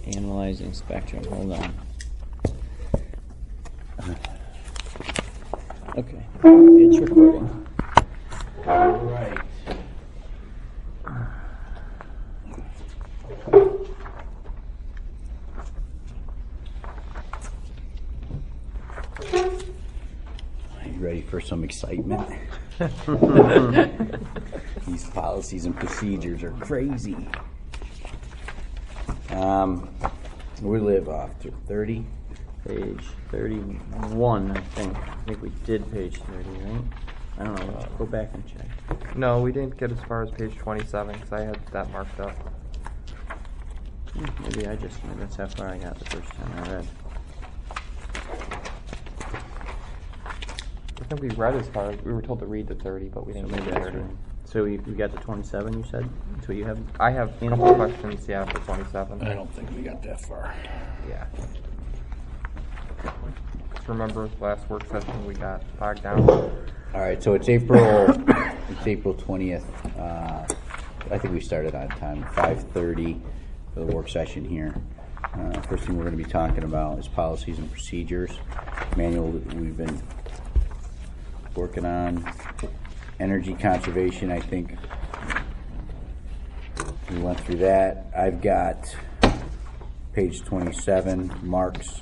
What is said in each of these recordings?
Analyzing spectrum. Hold on. Okay. It's recording. All right. Are you ready for some excitement? These policies and procedures are crazy. We live off to 30. Page 31, I think. I think we did page 30, right? I don't know. Let's go back and check. No, we didn't get as far as page 27 because I had that marked up. Maybe that's how far I got the first time I read. I think we read as far as we were told to read to 30, but we didn't Maybe get to that's 30. right. So you got to 27, you said? That's what you have? I have a couple questions, yeah, for 27. I don't think we got that far. Yeah. Just remember last work session we got bogged down. All right, so it's April 20th. I think we started on time, 5:30 for the work session here. First thing we're going to be talking about is policies and procedures manual that we've been working on. Energy conservation, I think we went through that. I've got page 27, Mark's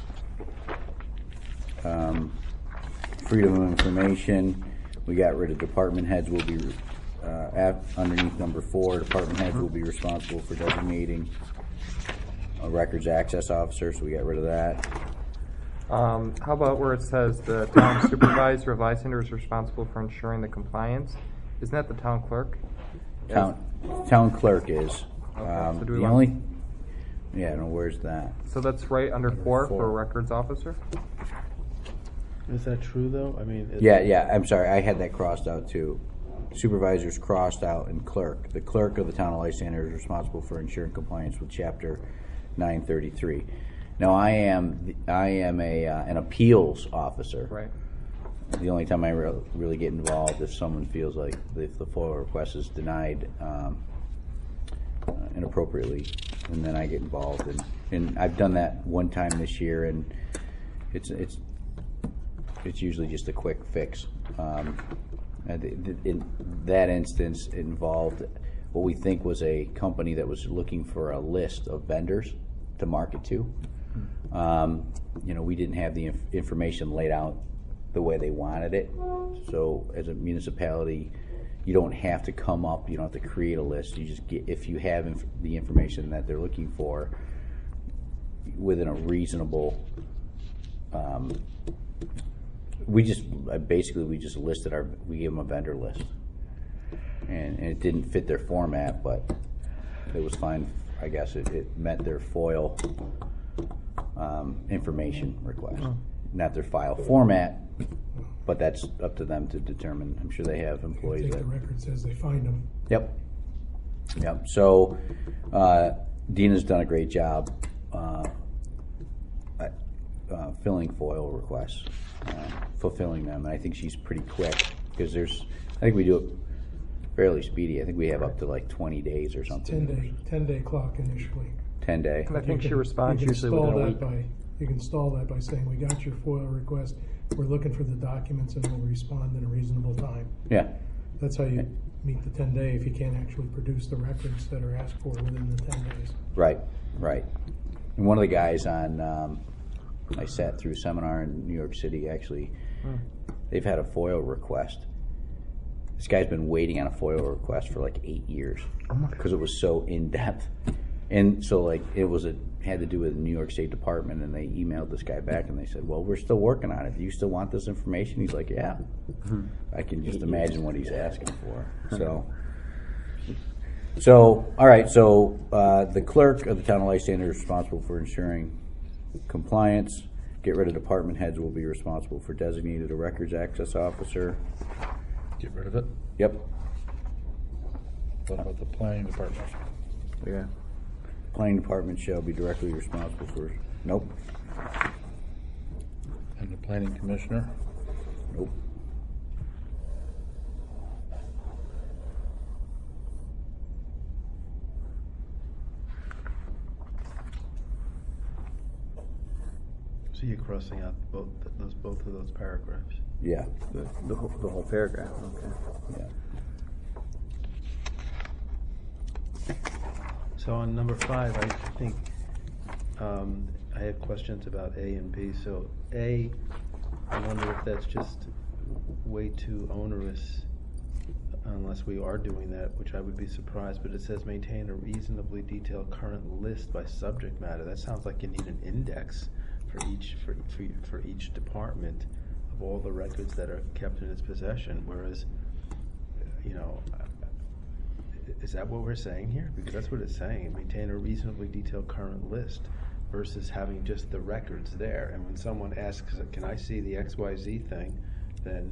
freedom of information. We got rid of department heads will be underneath number 4. Department heads will be responsible for designating a records access officer, so we got rid of that. How about where it says the town supervisor of Lysander is responsible for ensuring the compliance? Isn't that the town clerk? Town clerk is. Okay, so do we The want- only, yeah, no, where's that? So that's right under 4 for four. a records officer? Is that true though? I mean, Yeah, I'm sorry, I had that crossed out too. Supervisors crossed out and clerk. The clerk of the town of Lysander is responsible for ensuring compliance with chapter 933. Now, I am an appeals officer. Right. The only time I really get involved if someone feels like if the FOIA request is denied inappropriately, and then I get involved. And I've done that one time this year, and it's usually just a quick fix. In that instance, it involved what we think was a company that was looking for a list of vendors to market to. We didn't have the information laid out the way they wanted it. So as a municipality, you don't have to come up, you don't have to create a list. You just get, if you have the information that they're looking for within a reasonable, we just listed we gave them a vendor list. And it didn't fit their format, but it was fine. I guess it met their FOIL information request. Not their file format, but that's up to them to determine. I'm sure they have employees Take that. the records as they find them. Yep. So Dina's done a great job filling FOIL requests, fulfilling them, and I think she's pretty quick because I think we do it fairly speedy. I think we have up to like 20 days or something. 10 day clock initially. 10 day. And I think she You can- responds you can usually within a week. You can stall that by saying, we got your FOIL request, we're looking for the documents, and we'll respond in a reasonable time. Yeah. That's how you meet the 10 day if you can't actually produce the records that are asked for within the 10 days. Right. And one of the guys I sat through a seminar in New York City, actually, they've had a FOIL request. This guy's been waiting on a FOIL request for like 8 years because it was so in-depth. And so like had to do with the New York State Department, and they emailed this guy back and they said, well, we're still working on it. Do you still want this information? He's like, yeah. I can just imagine what he's asking for. So all right, so the clerk of the town of Lysander is responsible for ensuring compliance. Get rid of department heads will be responsible for designated a records access officer. Get rid of it. Yep. What about the planning department? Yeah. Planning department shall be directly responsible for. Nope. And the planning commissioner? Nope. So you're crossing out both of those paragraphs. Yeah, The whole paragraph, okay. yeah. So on number 5, I think I have questions about A and B. So A, I wonder if that's just way too onerous, unless we are doing that, which I would be surprised. But it says maintain a reasonably detailed current list by subject matter. That sounds like you need an index for each department of all the records that are kept in its possession. Whereas, is that what we're saying here? Because that's what it's saying. Maintain a reasonably detailed current list versus having just the records there. And when someone asks, can I see the XYZ thing, then,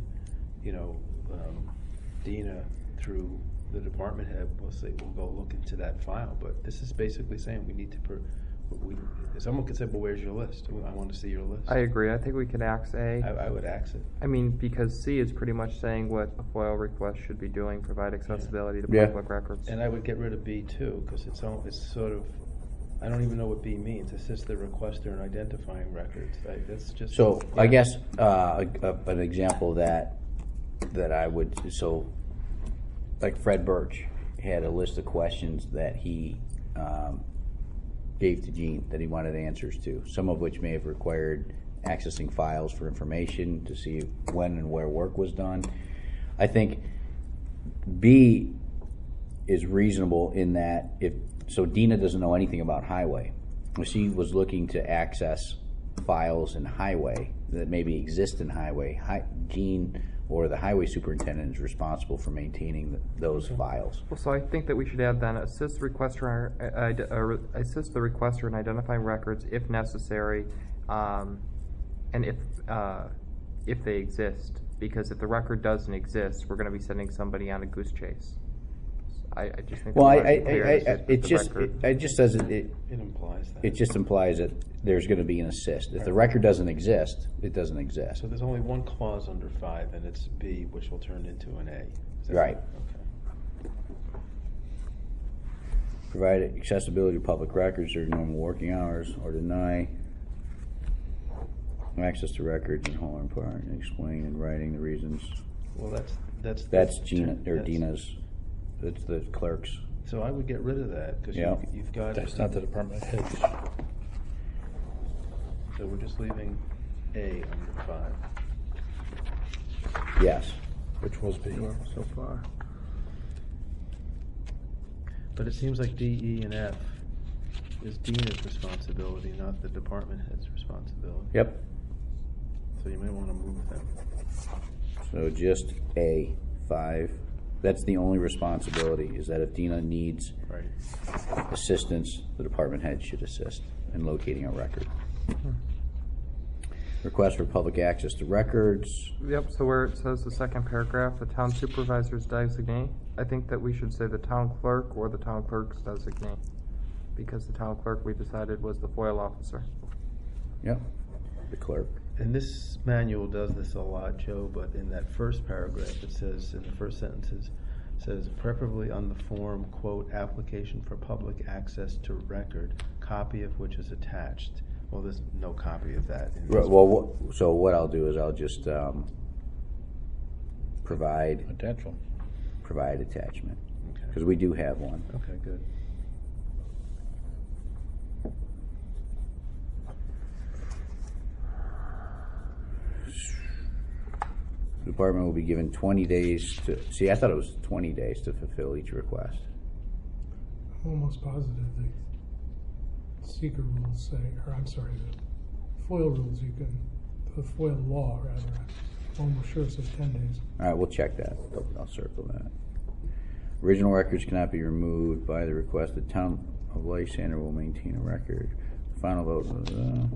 Dina, through the department head, will say, we'll go look into that file. But this is basically saying we need to, someone could say, well, where's your list? I want to see your list. I agree. I think we could axe A. I would axe it. I mean, because C is pretty much saying what a FOIL request should be doing, provide accessibility to Yeah. public records. And I would get rid of B too, because it's sort of, I don't even know what B means. Assist the requester in identifying records. That's just. So yeah. I guess an example that I would, so like Fred Birch had a list of questions that he gave to Gene that he wanted answers to, some of which may have required accessing files for information to see when and where work was done. I think B is reasonable in that so Dina doesn't know anything about highway. She was looking to access files in highway that maybe exist in highway. Gene or the highway superintendent is responsible for maintaining those files. Well, so I think that we should add then assist the requester in identifying records if necessary, and if they exist. Because if the record doesn't exist, we're going to be sending somebody on a goose chase. I just think. Well, it just says It implies that. it just implies that there's going to be an assist. If the record doesn't exist, it doesn't exist. So there's only one clause under 5, and it's B, which will turn into an A. Is that Right. Okay. Provide accessibility to public records during normal working hours, or deny access to records in whole or in part, and explain in writing the reasons. Well, That's Gina or Dina's. It's the clerk's. So I would get rid of that because Yeah. you've got. That's not the department heads. So we're just leaving A under 5. Yes. Which was B. So far. But it seems like D, E, and F is Dina's responsibility, not the department head's responsibility. Yep. So you may want to move them. So just A5. That's the only responsibility, is that if Dina needs Right. assistance, the department head should assist in locating a record. Request for public access to records. Yep, so where it says the second paragraph, the town supervisor's designee, I think that we should say the town clerk or the town clerk's designee. Because the town clerk, we decided, was the FOIL officer. Yep. The clerk. And this manual does this a lot, Joe, but in that first paragraph, it says, in the first sentences, says, preferably on the form, quote, application for public access to record, copy of which is attached. Well, there's no copy of that. In this Well, so what I'll do is I'll just provide Potential. attachment, Okay. because we do have one. Okay, good. The department will be given 20 days to, see, I thought it was 20 days to fulfill each request. I'm almost positive the seeker rules say, or I'm sorry, the FOIL rules the FOIL law rather, I'm almost sure it says 10 days. All right, we'll check that. I'll circle that. Original records cannot be removed by the request. The town of Lysander will maintain a record. Final vote.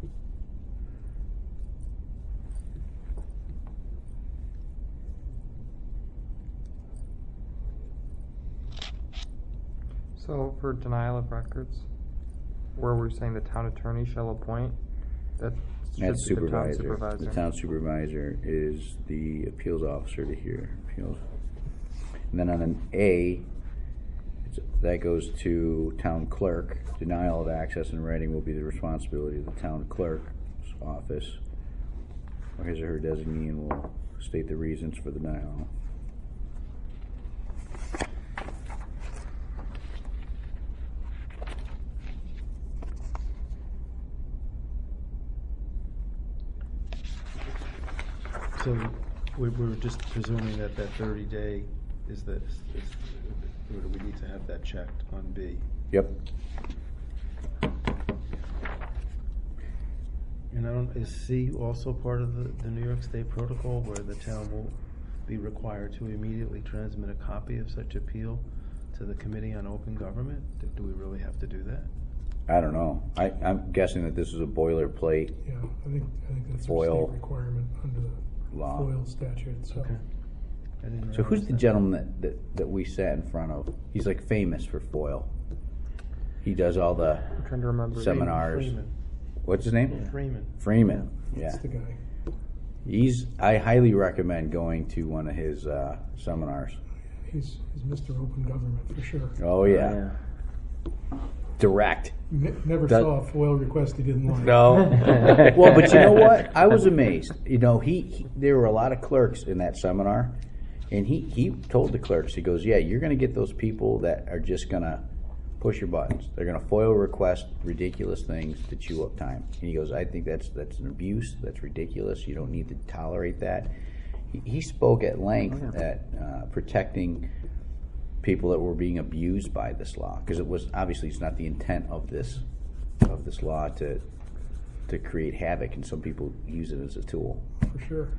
So for denial of records, where we're saying the town attorney shall appoint, that should That's be the town supervisor. supervisor. The town supervisor is the appeals officer to hear appeals. And then on an A, that goes to town clerk. Denial of access in writing will be the responsibility of the town clerk. office or his or her designee and will state the reasons for the denial. So we're just presuming that 30-day is or do we need to have that checked on B? Yep. And is C also part of the New York State protocol where the town will be required to immediately transmit a copy of such appeal to the Committee on Open Government? Do we really have to do that? I don't know. I'm guessing that this is a boilerplate Yeah, I think that's a FOIL state requirement under the law. FOIL statute, so. Okay. I didn't So who's realize the that. gentleman that we sat in front of? He's like famous for FOIL. He does all the I'm trying to remember. seminars. Freeman. What's his name? Freeman. Freeman. Yeah. That's the guy. I highly recommend going to one of his seminars. He's Mr. Open Government for sure. Oh yeah. Direct. Never That- saw a FOIL request he didn't like. No. Well, but you know what? I was amazed. You know, he there were a lot of clerks in that seminar, and he told the clerks, he goes, "Yeah, you're going to get those people that are just going to push your buttons. They're going to FOIL request ridiculous things to chew up time." And he goes, "I think that's an abuse. That's ridiculous. You don't need to tolerate that." He spoke at length at protecting people that were being abused by this law, because it's not the intent of this law to create havoc, and some people use it as a tool. For sure.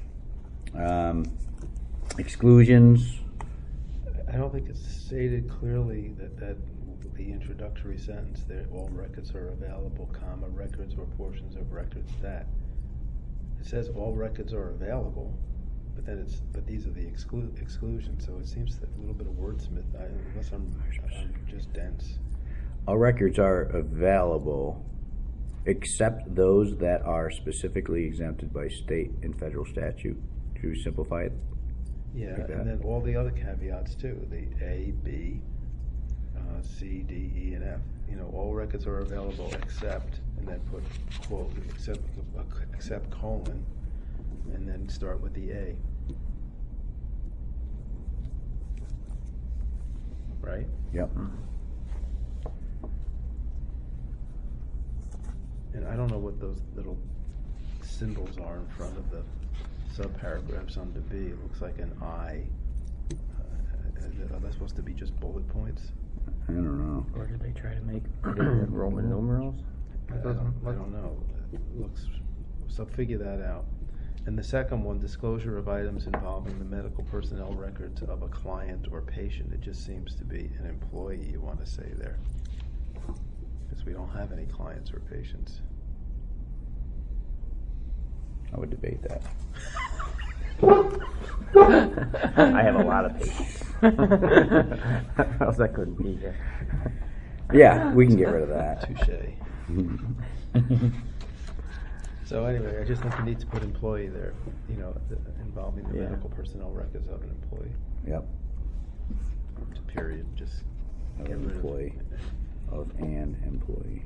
Exclusions. I don't think it's stated clearly that the introductory sentence there, all records are available, comma, records or portions of records that. It says all records are available, but these are the exclusions, so it seems that a little bit of wordsmith, unless I'm just dense. All records are available except those that are specifically exempted by state and federal statute. To simplify it? Yeah, Like that. and then all the other caveats too, the A, B, C, D, E, and F. You know, all records are available except, and then put quote, except colon, and then start with the A. Right? Yep. And I don't know what those little symbols are in front of the subparagraphs on the B. It looks like an I. Are they supposed to be just bullet points? I don't know. Or did they try to make Roman numerals? I don't know. It looks, so figure that out. And the second one, disclosure of items involving the medical personnel records of a client or patient. It just seems to be an employee you want to say there, because we don't have any clients or patients. I would debate that. I have a lot of patience. Or else I couldn't be here. Yeah, we can get rid of that. Touche. So anyway, I just think you need to put employee there, you know, involving the Yeah. medical personnel records of an employee. Yep. Period. Just Of get an rid employee. Of an employee.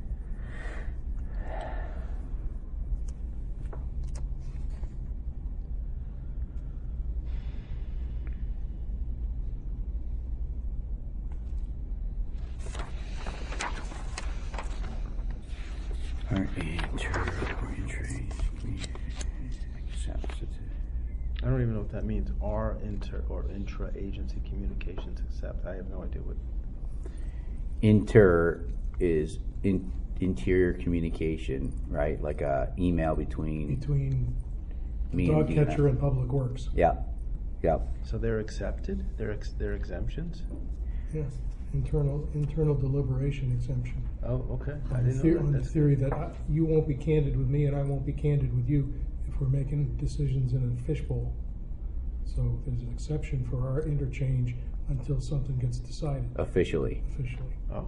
Or enter or entries. Accepts it. I don't even know what that means. Are inter or intra-agency communications accept? I have no idea what. Inter is interior communication, right? Like a email between me and dog Dina. catcher and Public Works. Yep. Yep. So they're accepted. They're exemptions. Yeah, internal deliberation exemption. Oh, okay. I On the, didn't know that. on the That's- theory that you won't be candid with me and I won't be candid with you if we're making decisions in a fishbowl. So there's an exception for our interchange until something gets decided Officially. officially. Oh,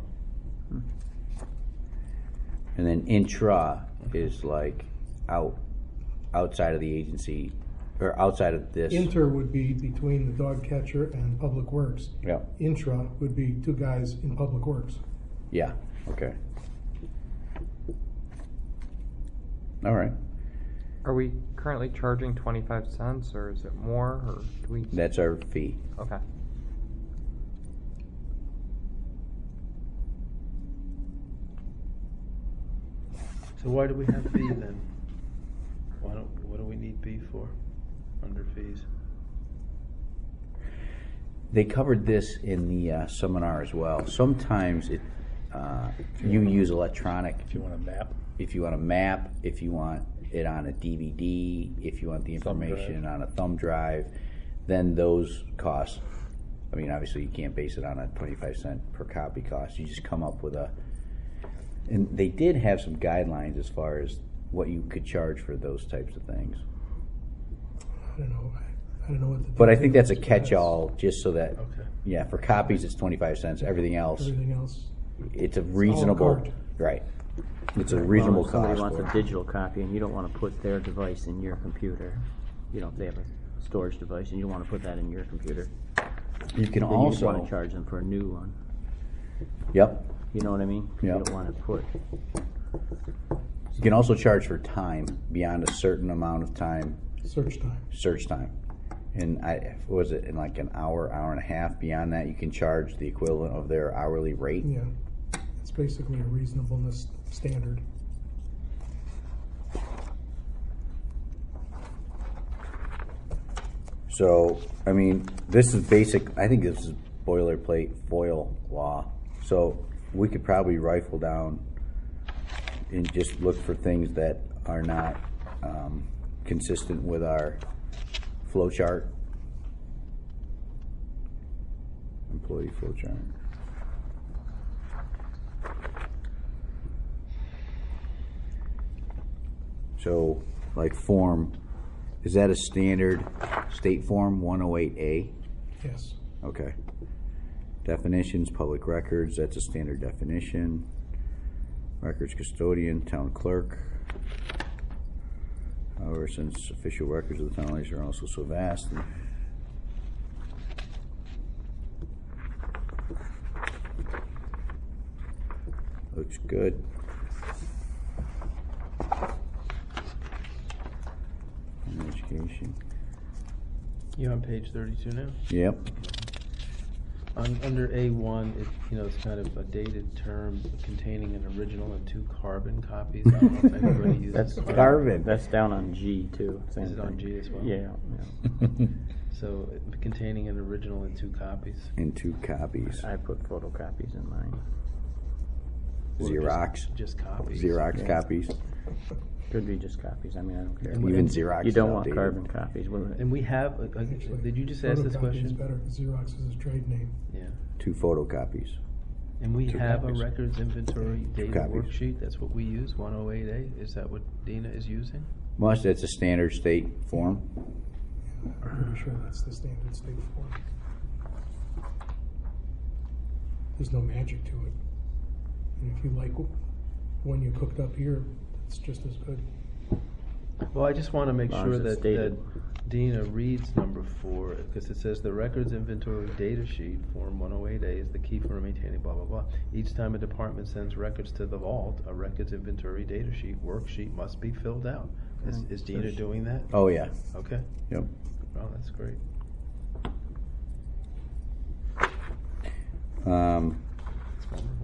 And then intra is like outside of the agency or outside of this. Inter would be between the dog catcher and Public Works. Yeah. Intra would be two guys in Public Works. Yeah. Okay. All right. Are we currently charging 25 cents, or is it more, or do we? That's our fee. Okay. So why do we have B then? What do we need B for under fees? They covered this in the seminar as well. Sometimes you use electronic. If you want a map. If you want a map, if you want it on a DVD, if you want the Thumb information drive. on a thumb drive, then those costs. I mean, obviously you can't base it on a 25-cent per copy cost. You just come up with a. And they did have some guidelines as far as what you could charge for those types of things. I don't know. I don't know what the. But I think that's a details are. catch-all, just so that, Okay. yeah, for copies it's 25 cents. Everything else, Everything else. it's a reasonable, carte. right? It's a reasonable Well, if somebody cost. wants for a it. digital copy and you don't want to put their device in your computer, you know, if they have a storage device and you don't want to put that in your computer, You can then you want also, to charge them for a new one. yep, You know what I mean? 'Cause Yeah. You don't want to put. you can also charge for time beyond a certain amount of time, Search time. search time. And what was it, in like an hour, hour and a half, beyond that you can charge the equivalent of their hourly rate. Yeah. It's basically a reasonableness standard. So, I mean, this is basic, I think this is boilerplate FOIL law. So we could probably rifle down and just look for things that are not consistent with our flow chart. Employee flow chart. So, like form, is that a standard state form 108A? Yes. Okay. Definitions, public records, that's a standard definition. Records custodian, town clerk. However, since official records of the town are also so vast. Looks good. And education. You on page 32 now? Yep. Under A1, it's kind of a dated term containing an original and 2 carbon copies. I don't know if anybody uses That's Carbon. That's down on G too. Same Is it on thing. G as well? Yeah. Yeah. So containing an original and 2 copies. In 2 copies. I put photocopies in mine. Or Xerox. Just copies. Xerox Yeah. copies. Could be just copies. I mean, I don't care. And Even Xerox. You is don't want outdated. carbon copies. And we have, did you just ask this Photocopy is question? better because Xerox is a trade name. Yeah. 2 photocopies. And we 2 have copies. a records inventory data copies. worksheet. That's what we use, 108A. Is that what Dina is using? Most that's a standard state form. I'm pretty sure that's the standard state form. There's no magic to it. And if you like one you cooked up here, it's just as good. Well, I just want to make As long sure as it's that stated. Dina reads number 4, because it says the records inventory data sheet, Form 108A, is the key for maintaining blah, blah, blah. Each time a department sends records to the vault, a records inventory data sheet worksheet must be filled out. Is Dina doing that? Oh, yeah. Okay. Yep. Well, that's great. It's wonderful.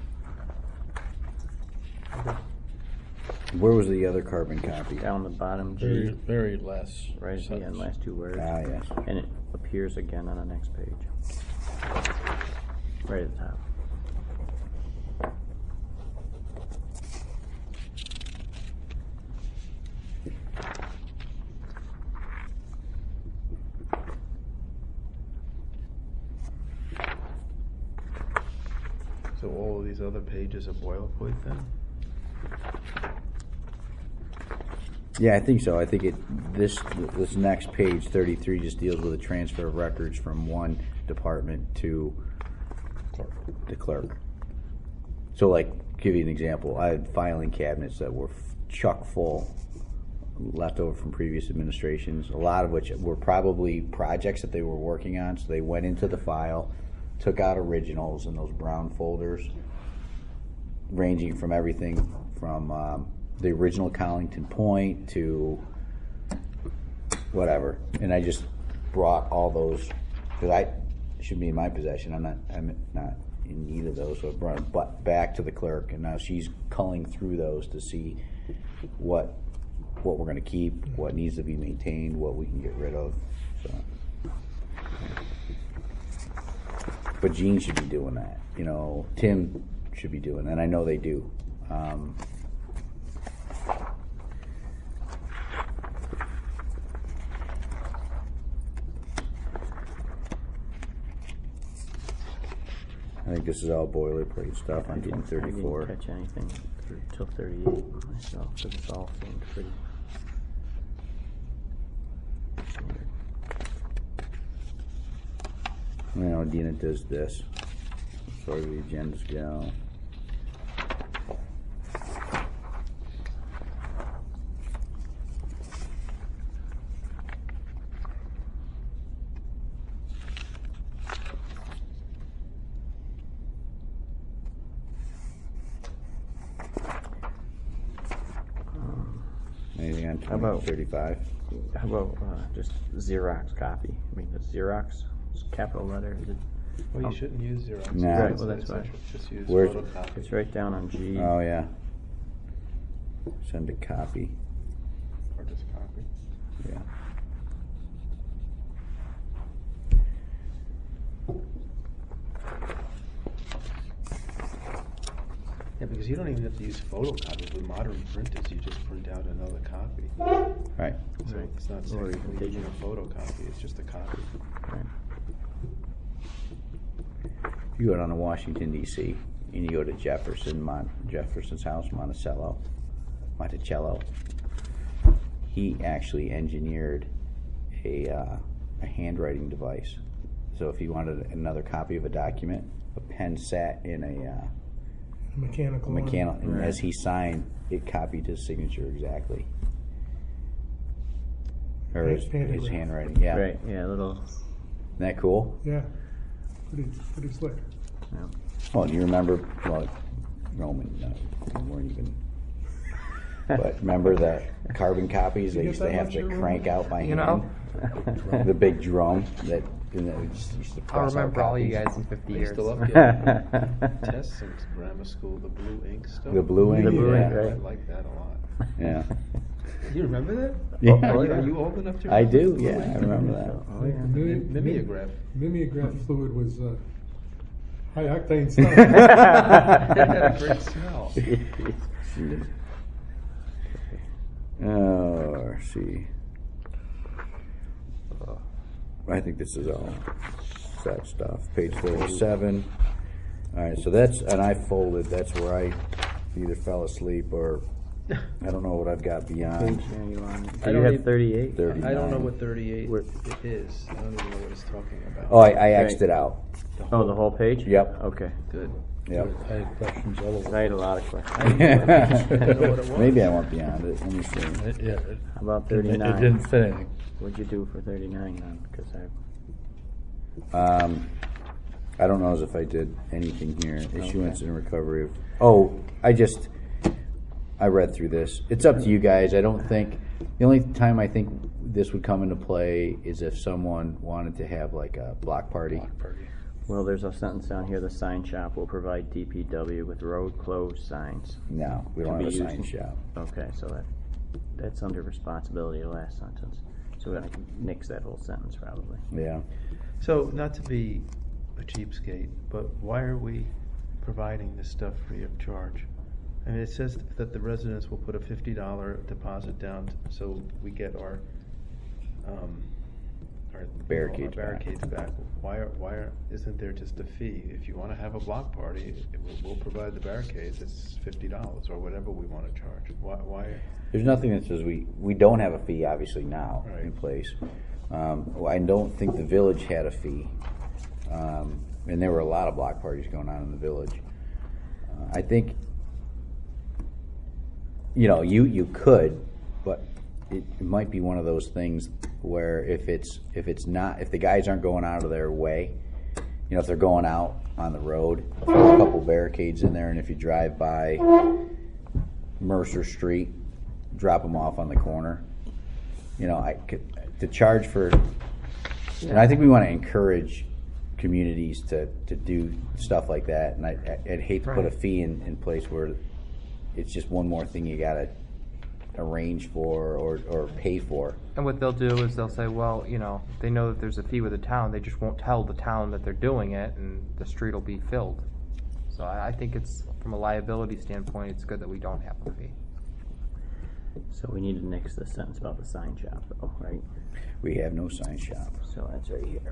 Where was the other carbon copy? Down the bottom Very, G, very last. right at the end, sentence. last 2 words. Ah, yes. And it appears again on the next page. Right at the top. So all of these other pages are boilerplate then? Yeah, I think so. I think this next page, 33, just deals with a transfer of records from one department to the clerk. So, like, give you an example. I had filing cabinets that were chock full, left over from previous administrations, a lot of which were probably projects that they were working on. So they went into the file, took out originals in those brown folders, ranging from everything from the original Collington Point to whatever, and I just brought all those because I should be in my possession. I'm not in need of those, so I brought them back to the clerk, and now she's culling through those to see what we're going to keep, what needs to be maintained, what we can get rid of. So. But Gene should be doing that. You know, Tim should be doing that, and I know they do. I think this is all boilerplate stuff on 1034. I didn't catch anything until 38 myself, because it's all seemed pretty standard. You know, Dina does this. As far as the agendas go. Anything on How about- 35? How about just Xerox copy? I mean, the Xerox is capital letter. Is it? Well, you shouldn't use Xerox. No. Right, well, that's It's why. Just use Where's- photocopy. It's right down on G. Oh, yeah. Send a copy. Or just copy. Yeah. Yeah, because you don't even have to use photocopies. With modern printers, you just print out another copy. Right. So Right. it's not Or even technically even digital. a photocopy, it's just a copy. Right. You go down to Washington, D.C., and you go to Jefferson's house, Monticello. He actually engineered a handwriting device. So if you wanted another copy of a document, a pen sat in a Mechanical. mechanical, and Right. as he signed, it copied his signature exactly. Or his Pantograph. handwriting, yeah. Right. Yeah. A little. Isn't that cool? Yeah, pretty slick. Yeah. Oh, do you remember, well, Roman, you weren't even, but remember the carbon copies Did they you used get to that have much, to you crank out by You hand? know? The big drum that, and that we just used to I'll press out remember all you copies. guys in 50 I years. used to love getting tests in grammar school, the blue ink stuff. The blue ink, The blue ink, yeah. right. I like that a lot. Yeah. You remember that? Yeah. Are you old enough to remember? I do, blue yeah, ink? I remember that. Oh yeah. Mimeograph. Mimeograph fluid was high octane stuff. It had a great smell. Oh, let's see. I think this is all set stuff. Page 37. All right, so that's, and I folded, that's where I either fell asleep or I don't know what I've got beyond. Page are you on? Do I you don't have even- 38? 30. I don't know what 38 Where- it is. I don't even know what it's talking about. Oh, I X'd it out. Oh, the whole page? Yep. Okay. Good. Yep. I had questions all over. I had a lot of questions. know what it was. Maybe I went beyond it. Let me see. Yeah. How about It 39? didn't fit anything. What'd you do for 39 then? Because I don't know as if I did anything here. Issuance and recovery of. Oh, I read through this. It's up to you guys. I don't think the only time I think this would come into play is if someone wanted to have like a block party. well, there's a sentence down here. The sign shop will provide DPW with road closed signs. No, we don't To have a be sign used- shop. Okay, so that's under responsibility. The last sentence. So we're gonna nix that whole sentence probably. Yeah. So, not to be a cheapskate, but why are we providing this stuff free of charge? I mean, it says that the residents will put a $50 deposit down, so we get our Barricades back. barricades back. Isn't there just a fee? If you want to have a block party, we'll provide the barricades. It's $50 or whatever we want to charge. Why? There's nothing that says we don't have a fee obviously now Right. in place. I don't think the village had a fee, and there were a lot of block parties going on in the village. I think you could, but it might be one of those things where if the guys aren't going out of their way, if they're going out on the road, throw a couple barricades in there, and if you drive by, Mercer Street, drop them off on the corner. You know, to charge for, and I think we want to encourage communities to do stuff like that. And I'd hate to put a fee in place where it's just one more thing you got to arrange for or pay for. And what they'll do is they'll say, well, you know, they know that there's a fee with the town. They just won't tell the town that they're doing it, and the street will be filled. So I think it's, from a liability standpoint, it's good that we don't have a fee. So we need to nix the sentence about the sign shop, though, right? We have no sign shop. So that's right here.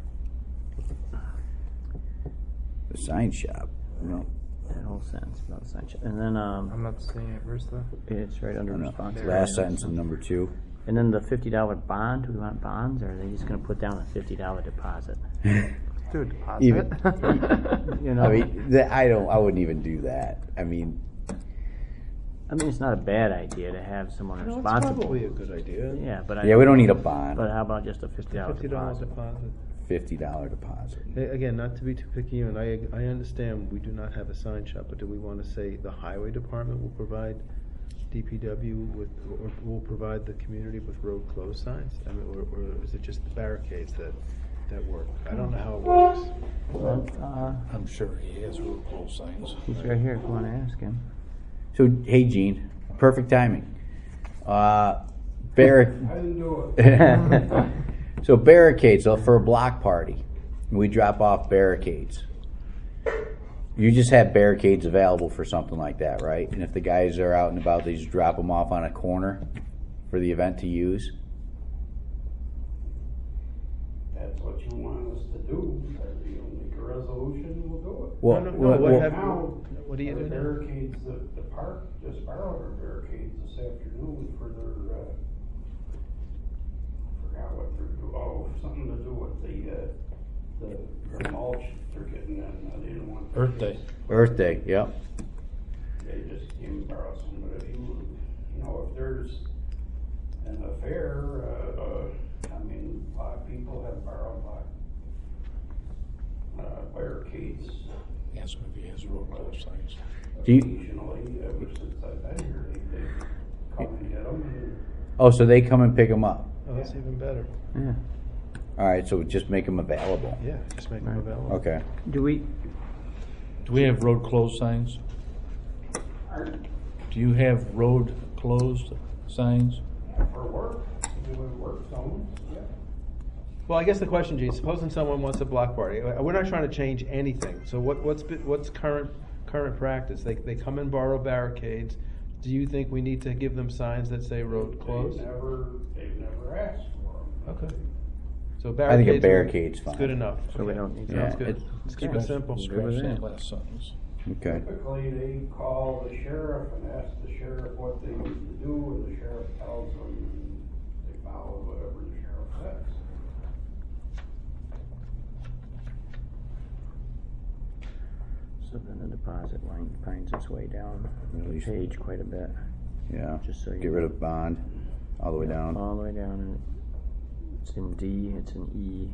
The sign shop, no. That whole sentence about the sign shop. And then, I'm not seeing it. Where's the? it's right under No. responsibility. Last sentence of number 2. And then the $50 bond, do we want bonds, or are they just gonna put down a $50 deposit? Do a deposit. You know? I mean, I wouldn't even do that. I mean, it's not a bad idea to have someone No, it's responsible. probably a good idea. Yeah, but yeah, we don't need a bond. But how about just a $50 $50 deposit? deposit. $50 deposit. Again, not to be too picky, and I understand we do not have a sign shop, but do we want to say the highway department will provide DPW with, or will provide the community with road closed signs? I mean, or is it just the barricades that work? I don't know how it works. Well, I'm sure he has road closed signs. he's right here if you wanna ask him. So, hey, Gene, perfect timing. I didn't do it. So barricades, so for a block party, we drop off barricades. You just have barricades available for something like that, right? And if the guys are out and about, they just drop them off on a corner for the event to use. That's what you want us to do, you'll make a resolution, we'll do it. Well, No, well, what well, have- Now, what do you do the now? barricades, the park just borrowed our barricades this afternoon for their, forgot what they're doing, something to do with the mulch they're getting in, they didn't want. Earth Day. Earth Day, yep. They just came and borrowed some, but if if there's an affair, a lot of people have borrowed barricades. Yeah, so if he has road closed signs. Do you- Occasionally, ever since I've been here, they come and get them. Oh, so they come and pick them up. Oh, that's even better. Yeah. All right, so just make them available. Yeah, just make them available. Okay. Do we, Do we have road closed signs? Do you have road closed signs? For work, work zones, yeah. Well, I guess the question, Gene, supposing someone wants a block party, we're not trying to change anything. So what's current practice? They come and borrow barricades. Do you think we need to give them signs that say road closed? They've never asked for them. Okay. So I think a barricades. barricade's It's fine. good enough. so we Okay. don't need Yeah, Sounds good. it- Let's keep it simple. Scratch with that that. last sentence. Okay. Typically, they call the sheriff and ask the sheriff what they need to do, and the sheriff tells them, and they follow whatever the sheriff says. So then the deposit line finds its way down the page quite a bit. Yeah. Just so you Get rid of bond all the way down. All the way down, and it's in D, it's in E.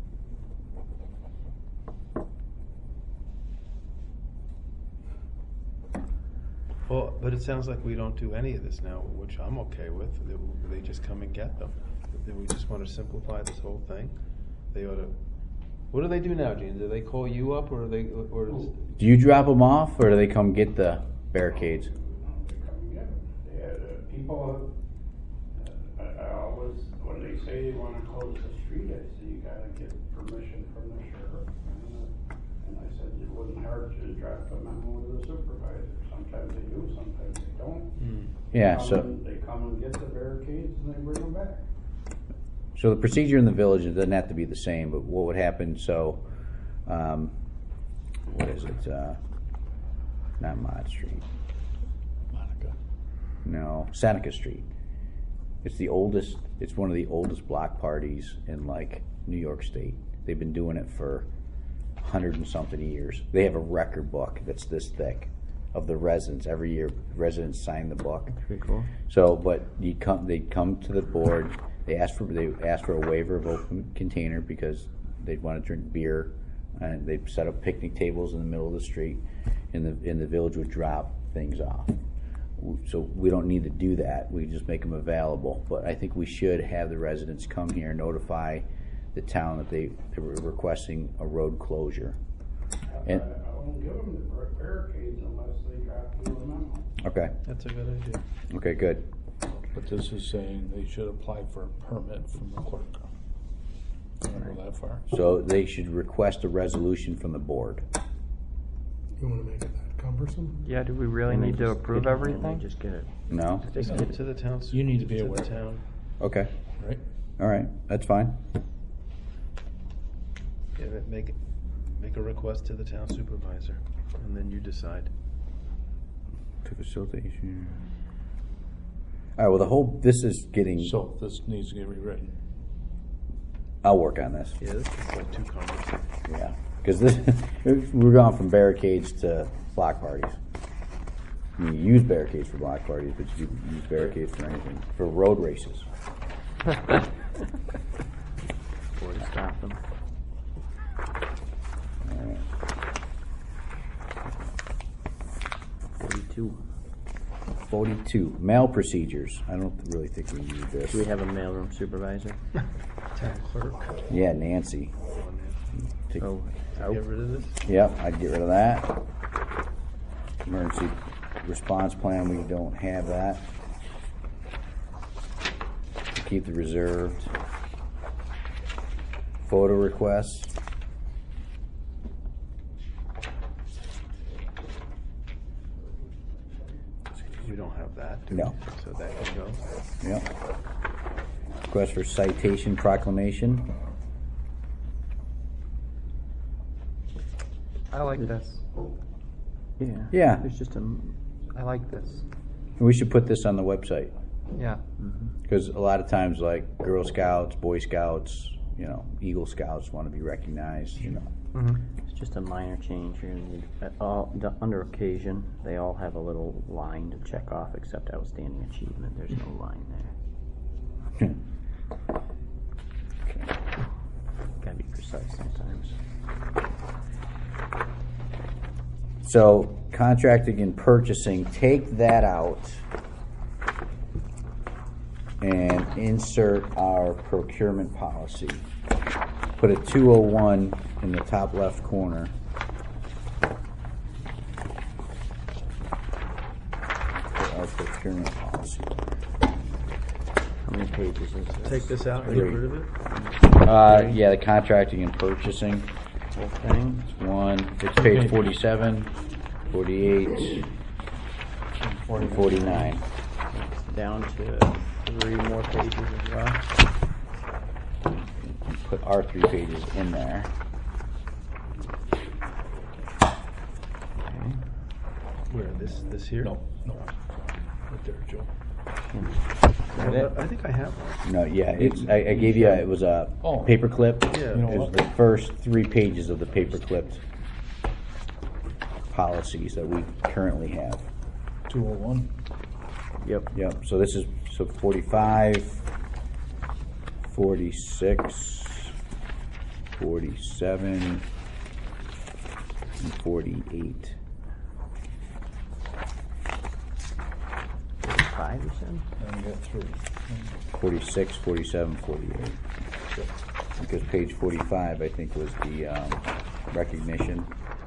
Well, but it sounds like we don't do any of this now, which I'm okay with. They just come and get them. Then we just want to simplify this whole thing. They ought to. What do they do now, Gene? Do they call you up, or Do you drop them off, or do they come get the barricades? They come and get them. They had people, I always, when they say they wanna close the street, I say, you gotta get permission from the sheriff. And I said, it wasn't hard to draft a memo to the supervisor. Sometimes they do, sometimes they don't. Yeah. They come and get the barricades and they bring them back. So the procedure in the village, it doesn't have to be the same, but what would happen, so, what is it, not Mott Street, Monica. no, Seneca Street. It's one of the oldest block parties in like New York State. They've been doing it for 100 and something years. They have a record book that's this thick of the residents. Every year, residents sign the book. Pretty cool. So, but they come to the board. They ask for a waiver of open container because they want to drink beer, and they set up picnic tables in the middle of the street, and the village would drop things off. so we don't need to do that. We just make them available. But I think we should have the residents come here, notify the town that they were requesting a road closure. And- I won't give them the barricades unless they drop you a memo. Okay, That's a good idea. okay, good. But this is saying they should apply for a permit from the clerk. I don't go that far. So they should request a resolution from the board. You wanna make it that cumbersome? Yeah, do we really need to approve everything? Just get it. No? Just get it to the town. You need to be the aware. town. Okay, Right? all right, that's fine. Yeah, make a request to the town supervisor, and then you decide. To facilitation. All right, well, this is getting, So this needs to get rewritten. I'll work on this. Yeah, this is like too cumbersome. Yeah, because this, we're going from barricades to block parties. I mean, you use barricades for block parties, but you use barricades for anything, for road races. Or to stop them. All right. 42. 42, mail procedures. I don't really think we need this. Do we have a mailroom supervisor? Town clerk. Yeah, Nancy. Take- Oh, Get rid of this. Yep, I'd get rid of that. Emergency response plan, we don't have that. Keep the reserved. Photo requests. We don't have that. Do No. we? So that can go. Yep. Request for citation proclamation. I like this. yeah. Yeah. There's just a. I like this. We should put this on the website. Yeah. Because a lot of times, like Girl Scouts, Boy Scouts, Eagle Scouts want to be recognized, It's just a minor change here. Under occasion, they all have a little line to check off, except outstanding achievement. There's no line there. Gotta be precise sometimes. So, contracting and purchasing, take that out and insert our procurement policy. Put a 201 in the top left corner. For our procurement policy. How many pages is this? Take this out and get rid of it. Yeah, the contracting and purchasing. whole thing. It's page 47, 48, and 49. Down to 3 more pages as well. Put our 3 pages in there. Okay. Where this here? No. Right there, Joe. Is that it? I think I have one. No, yeah, I gave you, it was a Oh. paper clip. Yeah. You know It was what? the first 3 pages of the paper clipped policies that we currently have. 201. Yep, so this is, 45, 46, 47, and 48. 5 you said? And we got 3. 46, 47, 48. Because page 45, I think, was the recognition.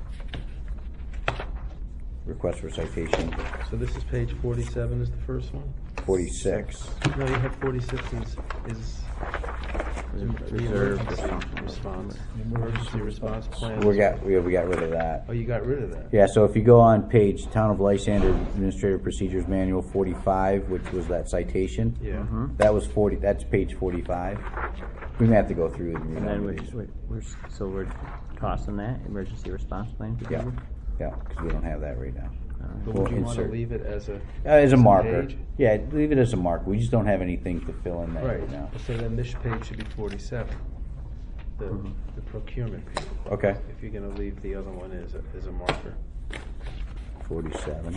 Request for citation. So this is page 47 is the first one? 46. No, you have 46 is the Reserved emergency or something. response. Emergency response plan. We got rid of that. Oh, you got rid of that? Yeah, so if you go on page Town of Lysander Administrative Procedures Manual 45, which was that citation. Yeah. That was 40. That's page 45. We may have to go through and And then renumber these. we're tossing that emergency response plan. Yeah, yeah, because we don't have that right now. But We'll would you want to insert. leave it as a... As a marker. page? Yeah, leave it as a marker. We just don't have anything to fill in there right Right, now. so then this page should be 47, the procurement page. Okay. If you're gonna leave the other one as a marker. 47.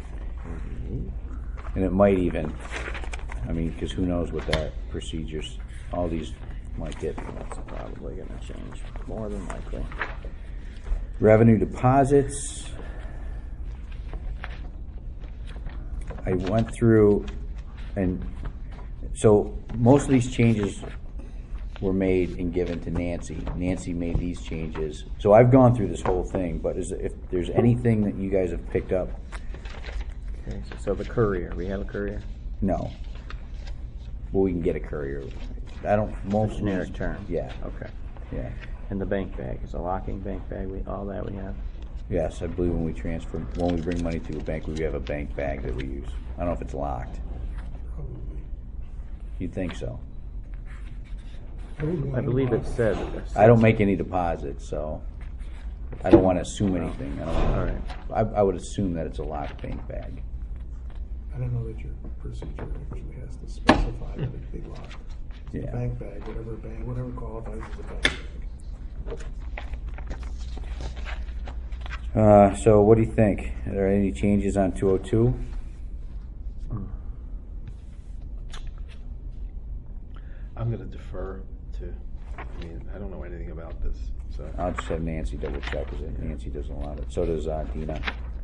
And it might even, because who knows what that procedures, all these might get. That's probably going to change, more than likely. Revenue deposits. I went through, and so most of these changes were made and given to Nancy. Nancy made these changes. So I've gone through this whole thing, but if there's anything that you guys have picked up, Okay, so the courier, we have a courier? no. Well, we can get a courier. I don't, most of Generic these- term? Yeah, Okay. yeah. And the bank bag, is a locking bank bag, all that we have? Yes, I believe when we bring money to a bank, we have a bank bag that we use. I don't know if it's locked. Probably. You'd think so. I believe it said. I don't make any deposits, so I don't want to assume anything. All right. I would assume that it's a locked bank bag. I don't know that your procedure actually has to specify that it be locked. It's a Yeah. bank bag, whatever qualifies as a bank bag. So what do you think? Are there any changes on 202? I'm gonna defer to, I mean, I don't know anything about this, so. I'll just have Nancy double check, because Nancy doesn't allow it. So does Dina.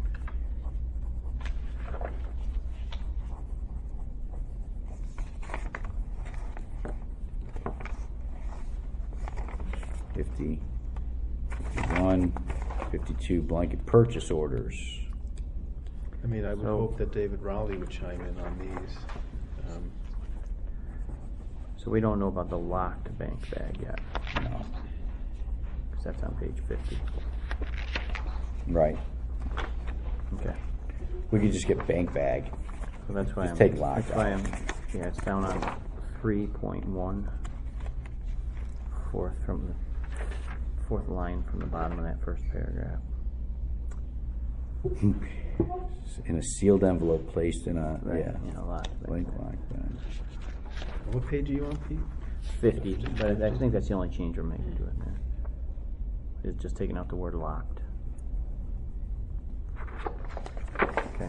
$50, $51, $52 blanket purchase orders. I mean, I would So- hope that David Rowley would chime in on these. So we don't know about the locked bank bag yet, No. because that's on page 50. Right. Okay. We could just get bank bag. So that's why Just I'm. take lock That's why out. yeah, it's down on 3.1, fourth line from the bottom of that first paragraph. In a sealed envelope placed in a, Right, yeah, in a locked bank blank bag. lock bag. What page are you on, Pete? 50, but I think that's the only change we're making to it there. It's just taking out the word locked. Okay.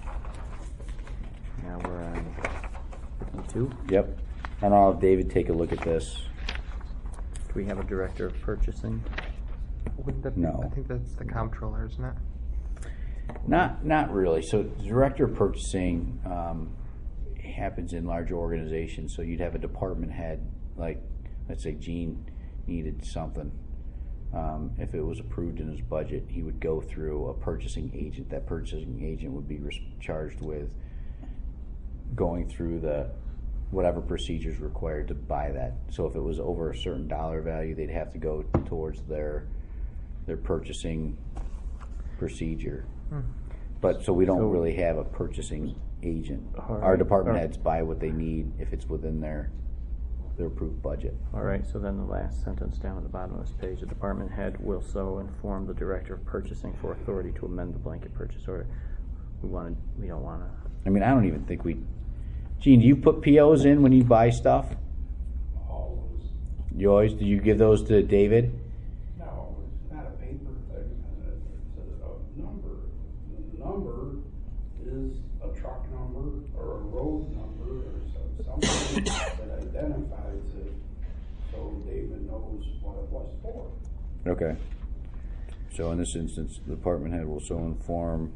Now we're on 52. Yep. And I'll have David take a look at this. Do we have a director of purchasing? Wouldn't that be, No. I think that's the comptroller, isn't it? Not really. So the director of purchasing happens in large organizations. So you'd have a department head, like let's say Gene needed something. If it was approved in his budget, he would go through a purchasing agent. That purchasing agent would be charged with going through the whatever procedures required to buy that. So if it was over a certain dollar value, they'd have to go towards their purchasing procedure. But so we don't So- really have a purchasing agent. All Our right. department All right. heads buy what they need if it's within their approved budget. All right, so then the last sentence down at the bottom of this page, the department head will so inform the director of purchasing for authority to amend the blanket purchase order. We don't want to. I mean, I don't even think Gene, do you put POs in when you buy stuff? Always. You always, do you give those to David? No, it's not a paper thing, it's a number. The number is a truck number or a road number or something that identifies it, so David knows what it was for. Okay. So in this instance, the department head will so inform.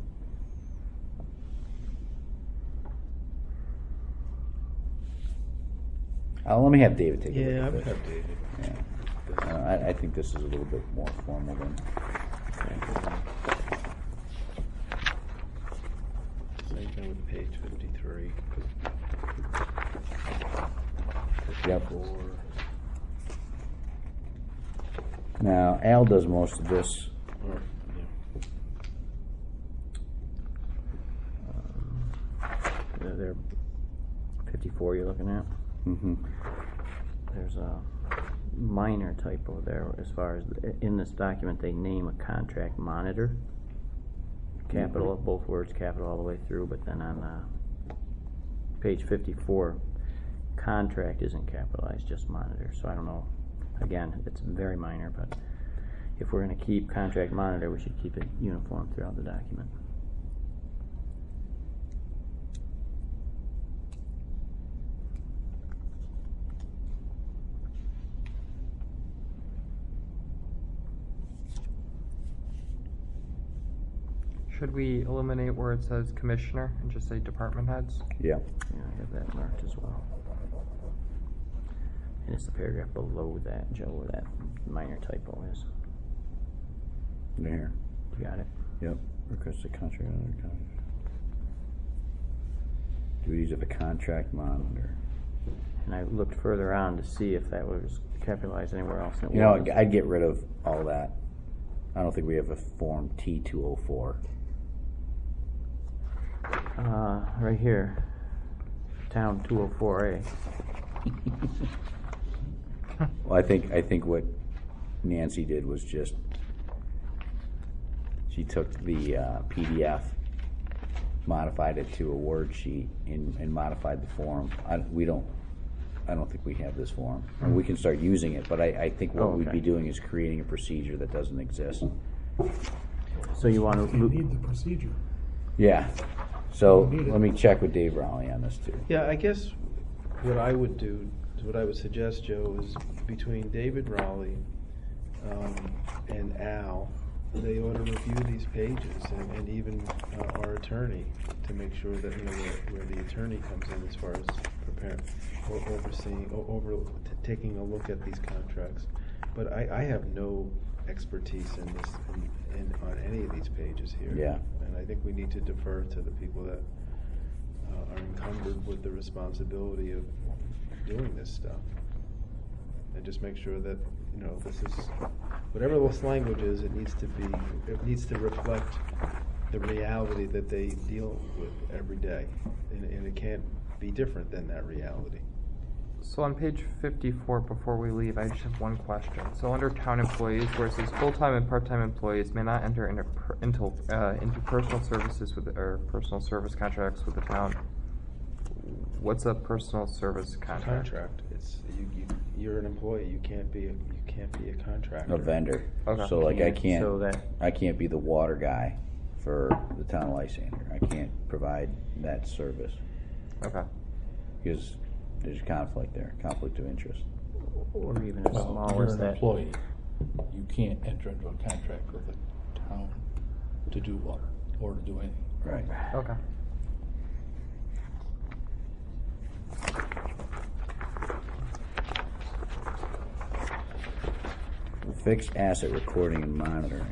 Let me have David take a Yeah, look I at would this. have David. Yeah. I think this is a little bit more formal than. Same thing with page 53. Yep. 54. Now, Al does most of this. Or, yeah. They're 54 you're looking at. Mm-hmm. There's a minor typo there as far as in this document they name a contract monitor. Capital, both words capital all the way through, but then on page 54, contract isn't capitalized, just monitor. So I don't know. Again, it's very minor, but if we're going to keep contract monitor, we should keep it uniform throughout the document. Should we eliminate where it says commissioner and just say department heads? Yeah. Yeah, I have that marked as well. And it's the paragraph below that, Joe, where that minor typo is. There. You got it? Yep. Request a contract. Duties of a contract monitor. And I looked further on to see if that was capitalized anywhere else. And it You know, wasn't. I'd get rid of all that. I don't think we have a form T204. Right here, town 204A. Well, I think what Nancy did was just she took the PDF, modified it to a Word sheet, and modified the form. I don't think we have this form. And we can start using it, but I think what we'd be doing is creating a procedure that doesn't exist. So you want You to need the procedure. Yeah. So We need it. let me check with Dave Rowley on this too. Yeah, I guess what I would do, what I would suggest, Joe, is between David Rowley and Al, they ought to review these pages, and even our attorney, to make sure that, you know, where the attorney comes in as far as preparing or overseeing, taking a look at these contracts. But I have no expertise in this, on any of these pages here. Yeah. And I think we need to defer to the people that are encumbered with the responsibility of doing this stuff. And just make sure that, you know, this is, whatever this language is, it needs to reflect the reality that they deal with every day. And it can't be different than that reality. So on page 54, before we leave, I just have one question. So under town employees, where it says full-time and part-time employees may not enter into personal services or personal service contracts with the town. What's a personal service contract? It's you're an employee. You can't be a contractor. A vendor. Okay. So like I So can't be the water guy for the town of Lysander. I can't provide that service Okay. because there's conflict there, conflict of interest. or even as Well, small you're as an that. employee. You can't enter into a contract with the town to do water or to do anything. Right. Okay. Fixed asset recording and monitoring.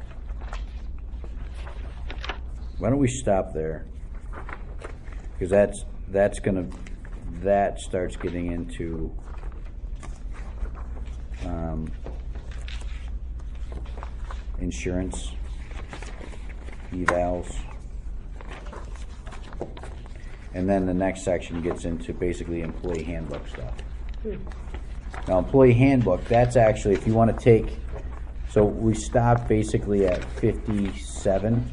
Why don't we stop there? Because that starts getting into insurance evals, and then the next section gets into basically employee handbook stuff. Now, employee handbook, that's actually, if you want to take, so we stopped basically at 57.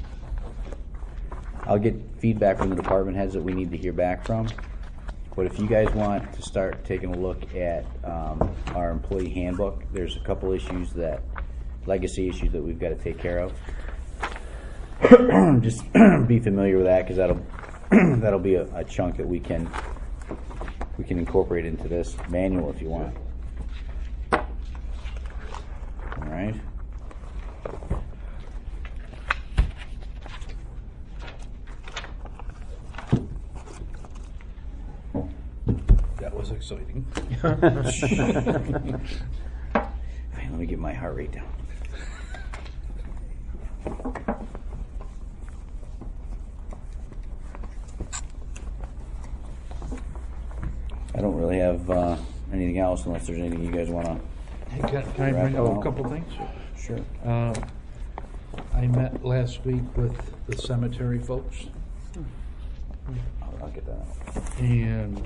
I'll get feedback from the department heads that we need to hear back from. But if you guys want to start taking a look at our employee handbook, there's a couple issues legacy issues that we've got to take care of. Just be familiar with that, because that'll be a chunk that we can incorporate into this manual if you want. All right. That was exciting. Hey, let me get my heart rate down. I don't really have anything else unless there's anything you guys want to. Hey, can I bring up a couple things? Sure. I met last week with the cemetery folks, I'll get that out. and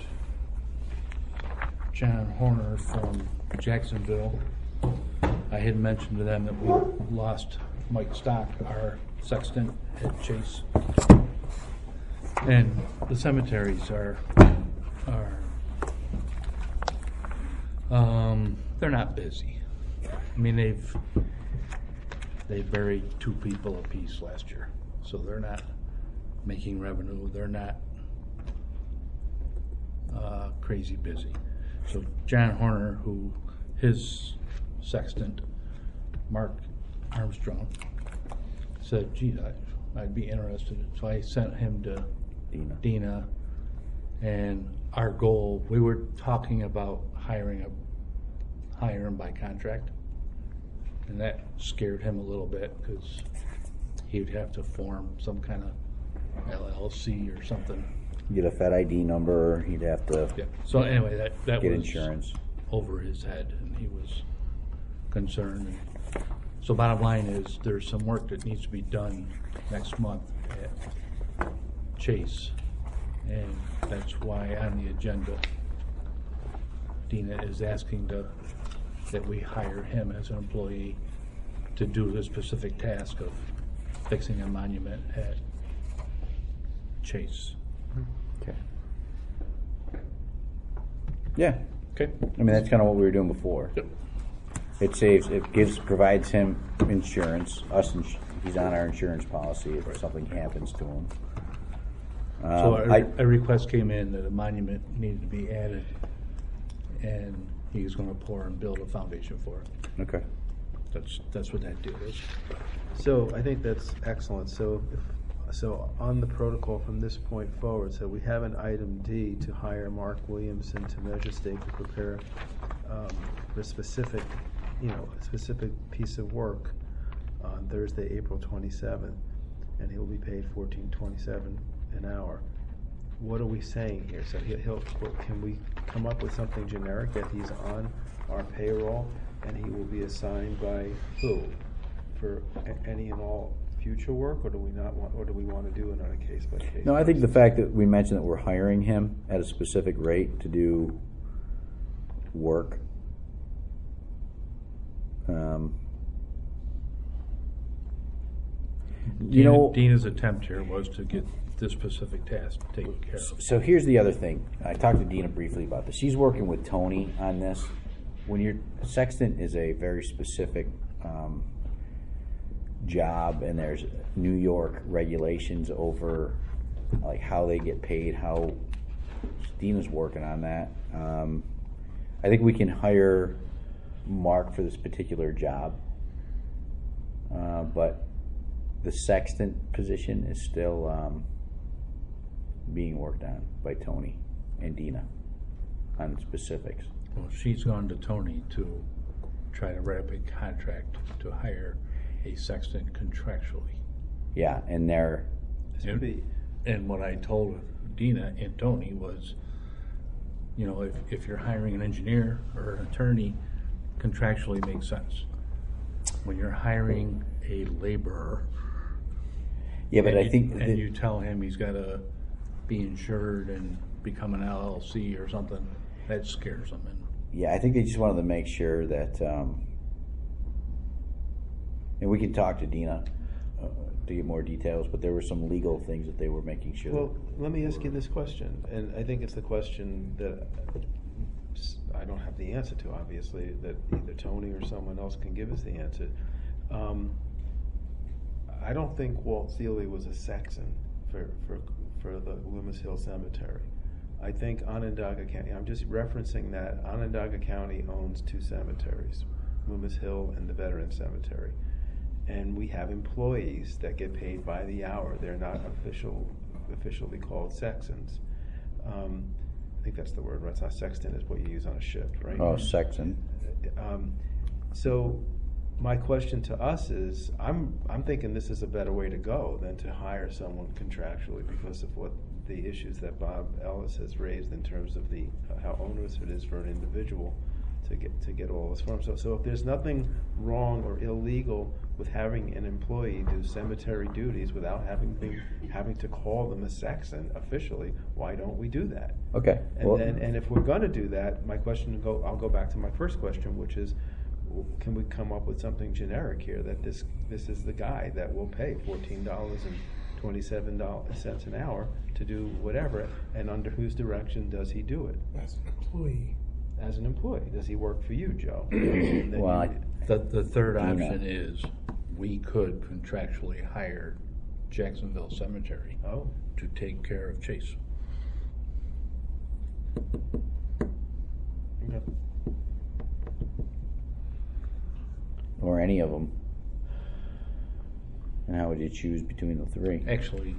John Horner from Jacksonville. I had mentioned to them that we lost Mike Stock, our sexton at Chase. And the cemeteries are they're not busy. I mean, they buried 2 people apiece last year, so they're not making revenue. They're not crazy busy. So John Horner, his sextant, Mark Armstrong, said, "Gee, I'd be interested. So I sent him to Dina, and our goal, we were talking about hiring him by contract, and that scared him a little bit because he would have to form some kind of LLC or something. Get a Fed ID number. He'd have to Yeah. So anyway, that get was insurance. over his head, and he was concerned. So bottom line is, there's some work that needs to be done next month at Chase, and that's why on the agenda, Dina is asking that we hire him as an employee to do the specific task of fixing a monument at Chase. Okay. Yeah. Okay. I mean, that's kind of what we were doing before. Yep. Provides him insurance. He's on our insurance policy if something happens to him. So a request came in that a monument needed to be added, and he's going to pour and build a foundation for it. Okay. That's what that deal is. So I think that's excellent. So on the protocol from this point forward, so we have an item D to hire Mark Williamson to Measure State to prepare for a specific piece of work on Thursday, April 27th, and he'll be paid $14.27 an hour. What are we saying here? So can we come up with something generic that he's on our payroll and he will be assigned by who for any and all future work, or do we not want, or do we want to do it on a case by case? No, I think the fact that we mentioned that we're hiring him at a specific rate to do work. Dina's attempt here was to get this specific task taken care of. So here's the other thing. I talked to Dina briefly about this. She's working with Tony on this. Sexton is a very specific job, and there's New York regulations over like how they get paid. How Dina's working on that. I think we can hire Mark for this particular job, but the sexton position is still being worked on by Tony and Dina on specifics. Well, she's gone to Tony to try to write up a contract to hire a sexton contractually. Yeah, and they're And what I told Dina and Tony was, if you're hiring an engineer or an attorney, contractually makes sense. When you're hiring a laborer, yeah, but I think and you tell him he's got to be insured and become an LLC or something, that scares them. Yeah, I think they just wanted to make sure that, and we can talk to Dina to get more details, but there were some legal things that they were making sure. Well, let me ask you this question, and I think it's the question that I don't have the answer to, obviously, that either Tony or someone else can give us the answer. I don't think Walt Seeley was a sexton for the Loomis Hill Cemetery. I think Onondaga County, I'm just referencing that Onondaga County owns two cemeteries, Loomis Hill and the Veterans Cemetery. And we have employees that get paid by the hour. They're not officially called sextons. I think that's the word, right? It's not sexton, is what you use on a ship, right? Oh, sexton. So my question to us is, I'm thinking this is a better way to go than to hire someone contractually because of what the issues that Bob Ellis has raised in terms of how onerous it is for an individual to get all this forms. So if there's nothing wrong or illegal with having an employee do cemetery duties without having to call them a sexton officially, why don't we do that? Okay. And if we're going to do that, I'll go back to my first question, which is, can we come up with something generic here that this is the guy that will pay $14.27 an hour to do whatever, and under whose direction does he do it? As an employee. As an employee, does he work for you, Joe? Well, The third option is we could contractually hire Jacksonville Cemetery to take care of Chase. Okay. or any of them. And how would you choose between the three? Actually,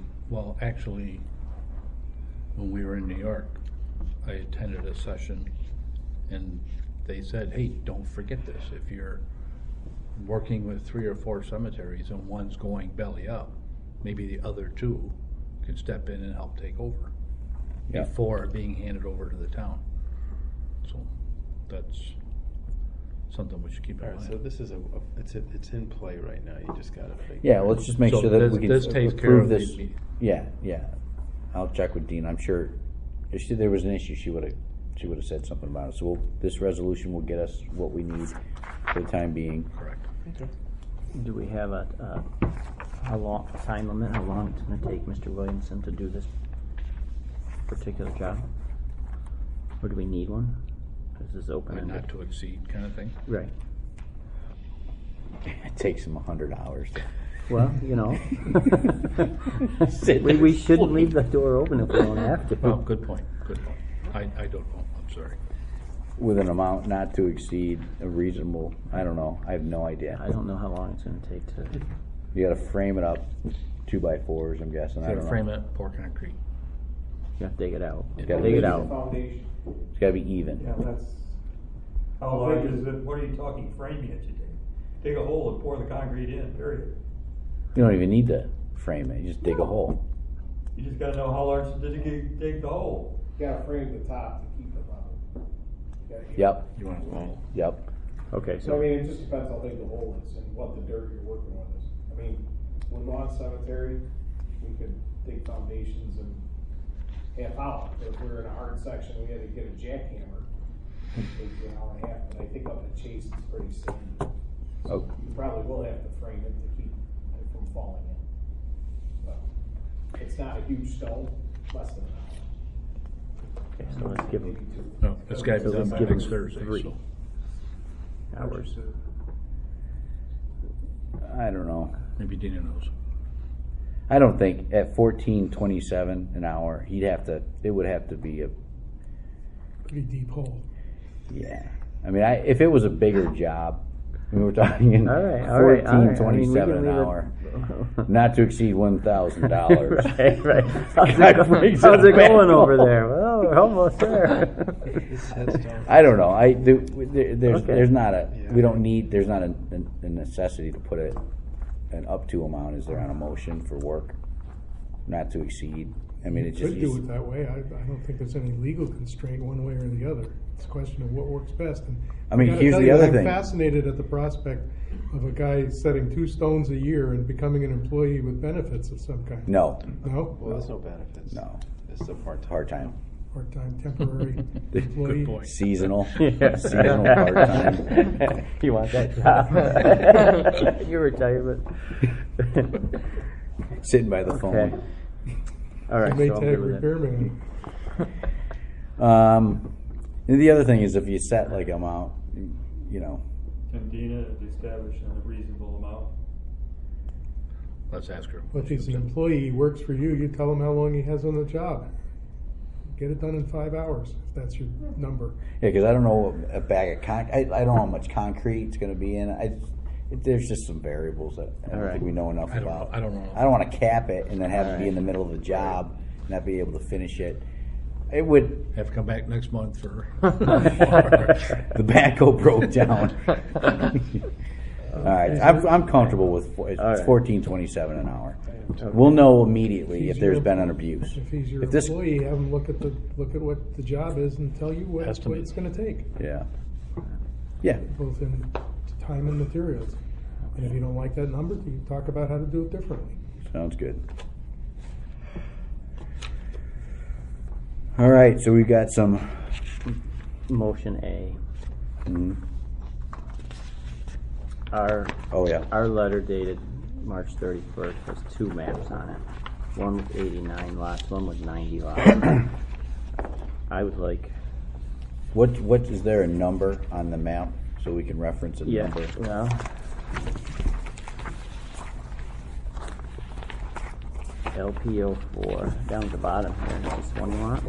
when we were in New York, I attended a session and they said, hey, don't forget this. If you're working with 3 or 4 cemeteries and one's going belly up, maybe the other 2 can step in and help take over Yeah. before being handed over to the town. So that's something we should keep in All right, mind. so this is it's in play right now. You just gotta figure. Yeah, let's just make So sure that this- we can this takes care approve of this. the- Yeah. I'll check with Dean. I'm sure if there was an issue, she would have said something about it. So this resolution will get us what we need for the time being. Correct. Okay. Do we have a time limit, how long it's gonna take Mr. Williamson to do this particular job? Or do we need one? Is this Like open-ended? not to exceed kind of thing. Right. It takes him 100 hours. Well, you know. Sit We there. shouldn't leave the door open if we don't have to. Well, good point. I don't know, I'm sorry. With an amount not to exceed a reasonable, I don't know, I have no idea. I don't know how long it's gonna take to, You gotta frame it up 2x4s, I'm guessing, I You don't know. frame it, pour concrete. you have to dig it out. Gotta Dig it dig out. Foundation. It's gotta be even. Yeah, that's. How large is it, what are you talking framing it, you dig a hole and pour the concrete in, period. You don't even need to frame it, you just dig a hole. You just gotta know how large to dig the hole. You gotta frame the top to keep it level. You gotta get- Yep, You want to yep. Okay, So I so, mean, it just depends how big the hole is and what the dirt you're working with is. I mean, with Lawn Cemetery, we could dig foundations in half hour. But if we were in a hard section, we had to get a jackhammer. It'd take an hour and a half, but I think up at Chase, it's pretty standard. Oh. You probably will have to frame it to keep it from falling in. But it's not a huge stone, less than an hour. okay, so let's give Maybe them 2. No, it's got to So be let's done by give next them Thursday. 3 So. hours. I don't know. Maybe Dina knows. I don't think at $14.27 an hour, it would have to be a, Pretty deep hole. yeah. I mean, if it was a bigger job, we were talking All right, all right. I mean, we $14.27 can an leave it- hour, not to exceed $1,000. Right, right. How's That it, brings how's it it going back. over there? Well, we're almost there. I don't know. There's Okay. not a, Yeah. we don't need, there's not a necessity to put an up to amount, is there, on a motion for work? Not to exceed. I mean, You it just. could do it that way. I don't think there's any legal constraint one way or the other. It's a question of what works best. And I mean, gotta here's tell the you, other I'm thing. fascinated at the prospect of a guy setting 2 stones a year and becoming an employee with benefits of some kind. No, No? Well, there's no benefits. No. It's a part-time. part-time, Part-time, temporary employee. Good point. seasonal, Yeah. seasonal part-time. You want that job? Your retirement. Sitting by the Okay. phone. All right, so I'm Maytag good with it. repairman. And the other thing is, if you set like amount, you know, And Dina established a reasonable amount. Let's ask her. Well, if he's an employee, he works for you, you tell him how long he has on the job. Get it done in 5 hours, if that's your number. yeah, because I don't know a bag of I don't know how much concrete it's going to be in. There's just some variables that I don't All right. think we know enough I don't about. know. I don't know. I don't want to cap it and then have All it be right. in the middle of the job and not be able to finish it. It would. Have to come back next month for. The backhoe broke down. All right, I'm comfortable with it's All right. $14.27 an hour. We'll know immediately if He's there's your- been an abuse. If he's your If this- employee, have him look at what the job is and tell you what Estimate. it's gonna take, Yeah. both in time and materials. And if you don't like that number, you talk about how to do it differently. Sounds good. All right, so we've got some. Motion A. mhm. Our Yeah. our letter dated March 31st has 2 maps on it. One with 89 lots, one with 90 lots. I would like, What is there a number on the map so we can reference a yeah, number? well. LPO4 down at the bottom here. Is this one you want?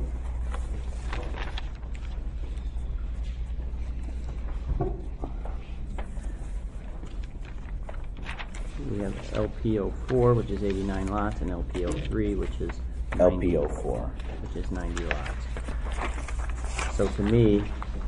We have LPO4, which is 89 lots, and LPO3, which is 90, LPO4. which is 90 lots. So to me,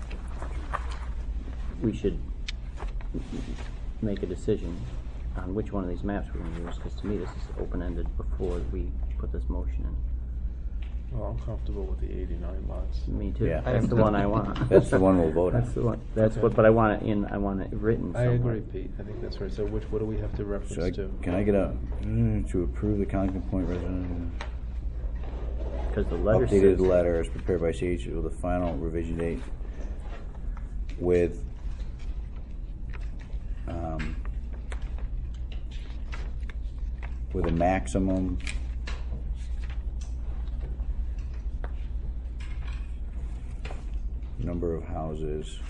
we should make a decision on which one of these maps we're going to use, because to me this is open-ended before we put this motion in. Well, I'm comfortable with the 89 lots. Me too. Yeah. That's the one I want. That's the one we'll vote on. That's the one. That's Okay. what. But I want it in. I want it written. I somewhere. agree, Pete. I think that's right. So what do we have to reference So to? can I get a, to approve the Conklin Point resident? Because the letter Updated says, letter is prepared by CH with a final revision date with a maximum number of houses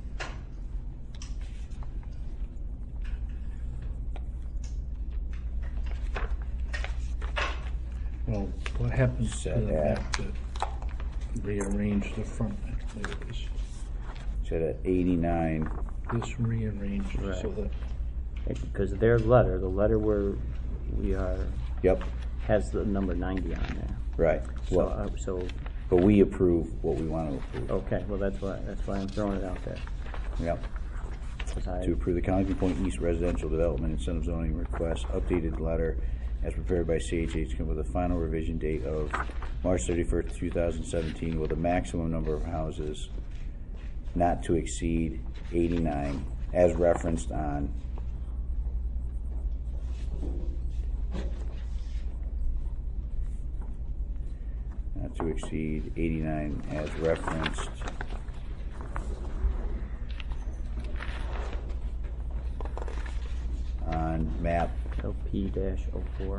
Well, what happens to Set the at. map that rearrange the front? There it is. set at 89. This rearranged Right. so that, because their letter, the letter where we are, Yep, has the number 90 on there. right. So, Well, so but we approve what we want to approve. okay. Well, that's why I'm throwing it out there. Yep. 'Cause I- To approve the Conklin Point East Residential Development Incentive Zoning Request, updated letter as prepared by CHH with a final revision date of March 31st, 2017, with a maximum number of houses not to exceed 89, as referenced on not to exceed 89 as referenced on map LP-04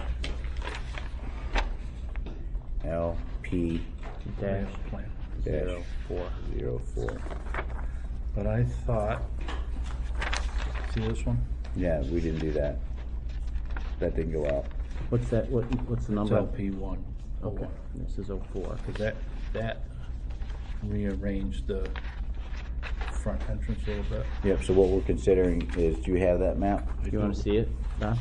LP dash plan. 04. 04. But I thought, see this one? Yeah, we didn't do that. That didn't go out. What's that? What's the It's number? LP1. Okay. This is 04. Because that rearranged the front entrance a little bit. Yep, so what we're considering is, do you have that map? Do you want to see it, Don?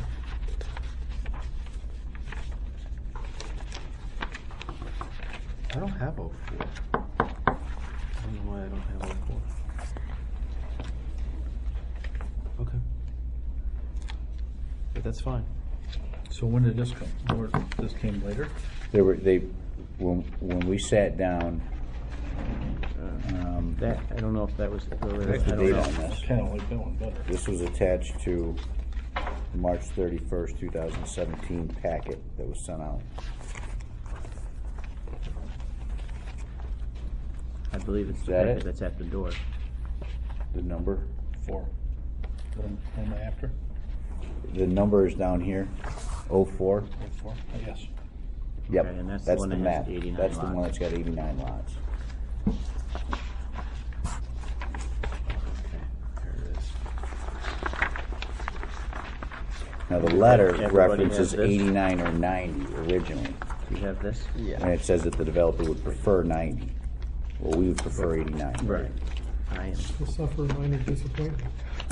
I don't have 04. I don't know why I don't have 04. Okay. But that's fine. So when did this come? This came later? When we sat down, That I don't know if that was earlier. what's I the don't date know. on this? I kind of like that one better. This was attached to March 31st, 2017 packet that was sent out. I believe it's the that packet it? that's at the door. The number? 4. What am I after? The number is down here, 04. 4? Yes. Yep, Okay, and that's that's the one the that has map. 89 That's the one lots. that's got 89 lots. There it is. Now, the letter Everybody references has this? 89 or 90 originally, Do you have this? and it says that the developer would prefer 90. Well, we would prefer 89. Right. I am. Will suffer minor disappointment.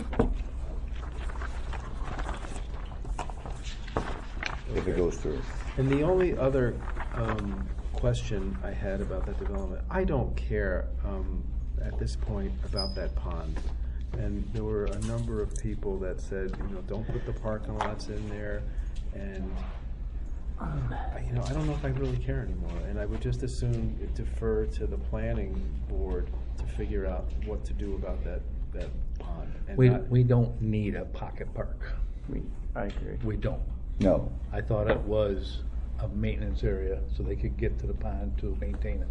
If it goes through. And the only other question I had about that development, I don't care at this point about that pond. And there were a number of people that said, don't put the parking lots in there. And, I don't know if I really care anymore. And I would just as soon defer to the planning board to figure out what to do about that pond. And We don't need a pocket park. I agree. We don't. No. I thought it was a maintenance area so they could get to the pond to maintain it.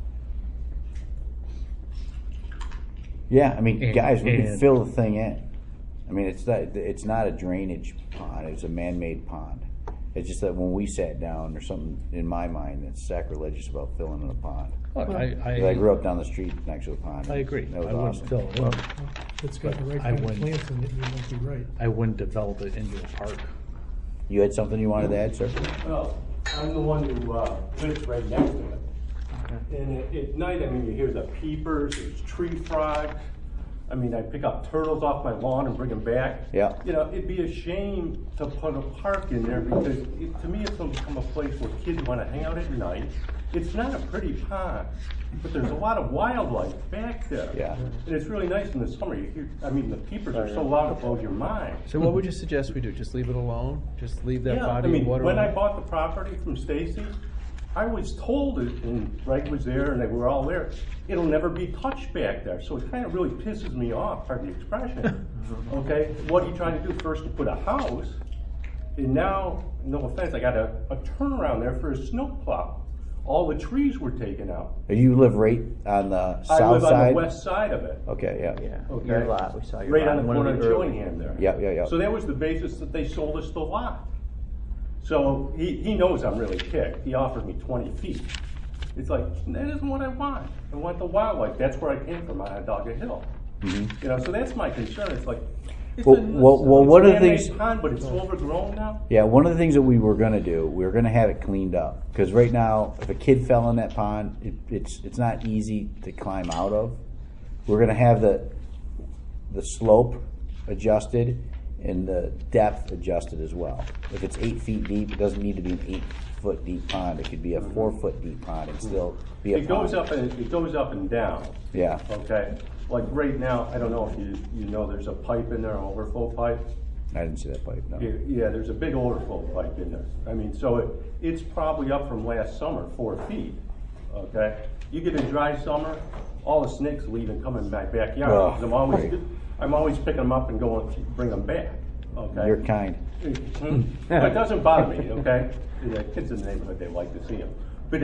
Yeah, I mean, And- guys, we can and- fill the thing in. I mean, it's not a drainage pond, it's a man-made pond. It's just that when we sat down, there's something in my mind that's sacrilegious about filling in a pond. Look, 'Cause I grew up down the street next to a pond. I agree. That was I wouldn't awesome. fill it up. If it's got the right I kind of wouldn't. plants in it, you might be right. I wouldn't develop it into a park. You had something you wanted to add, sir? Well, I'm the one who lives right next to it. And at night, I mean, you hear the peepers, there's tree frogs. I mean, I pick up turtles off my lawn and bring them back. Yeah. You know, it'd be a shame to put a park in there because to me it's going to become a place where kids want to hang out at night. It's not a pretty pond, but there's a lot of wildlife back there. Yeah. And it's really nice in the summer. You hear, I mean, the peepers are so loud it blows your mind. So what would you suggest we do? Just leave it alone? Just leave that Yeah, body I mean, of water when I alone? bought the property from Stacy, I was told it, and Greg was there, and they were all there, it'll never be touched back there. So it kind of really pisses me off, pardon the expression. Okay, what are you trying to do? First to put a house, and now, no offense, I got a turnaround there for a snowplow. All the trees were taken out. You live right on the south I live on side? the west side of it. Okay, yeah. Yeah, Okay. your lot, we saw your Right lot. on the One of corner of early- Chillingham there. Yeah. So that was the basis that they sold us the lot. So he knows I'm really kicked. He offered me 20 feet. It's like, that isn't what I want. I want the wildlife. That's where I came from, on Onondaga Hill. You know, so that's my concern. It's like, it's Well, a one of the man-made things- pond, but it's overgrown now. Yeah, one of the things that we were going to do, we were going to have it cleaned up. Because right now, if a kid fell in that pond, it's not easy to climb out of. We're going to have the slope adjusted and the depth adjusted as well. If it's 8 feet deep, it doesn't need to be an 8 foot deep pond. It could be a 4 foot deep pond and still be a It pond. goes up and down. Yeah. Okay. Like right now, I don't know if you know, there's a pipe in there, an overflow pipe. I didn't see that pipe, no. Yeah, there's a big overflow pipe in there. I mean, so it's probably up from last summer, 4 feet, okay? You get a dry summer, all the snakes leave and come in my backyard. Oh, 'Cause great. I'm always picking them up and going to bring them back, okay? You're kind. But it doesn't bother me, okay? The kids in the neighborhood, they like to see them. But,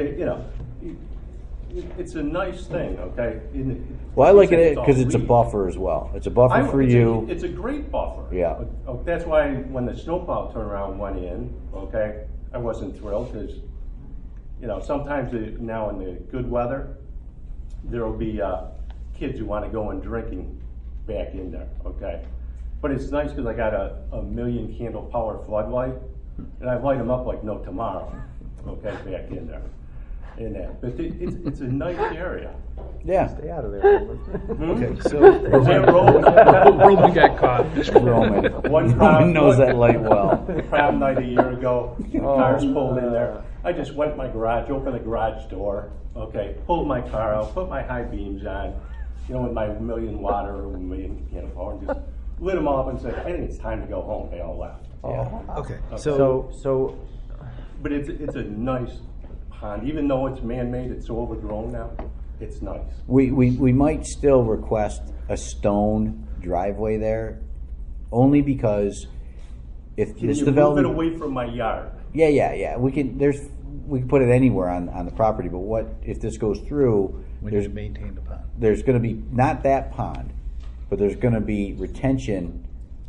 it's a nice thing, okay? Well, I like it It's because it's a all buffer as well. It's a buffer for you. It's a great buffer. Yeah. That's why when the snowplow turnaround went in, okay, I wasn't thrilled because, sometimes now in the good weather, there will be kids who want to go and drinking back in there, okay? But it's nice because I got a 1,000,000 candle power floodlight, and I light them up like no tomorrow, okay, back in there. But it's a nice area. Yeah. Stay out of there. Okay, so Is that Roman? Roman got caught. Roman. One Roman knows that light well. Prom night a year ago, cars pulled in there. I just went in my garage, opened the garage door, okay, pulled my car out, put my high beams on, with my 1,000,000 watt or 1,000,000 candle power, and just lit them all up and said, I think it's time to go home. They all left. okay, So, But it's a nice pond, even though it's man-made, it's so overgrown now. It's nice. We might still request a stone driveway there, only because if Can this you move it development, away from my yard? yeah, we can put it anywhere on the property. But what if this goes through? We need to maintain the pond. There's going to be not that pond, but there's going to be retention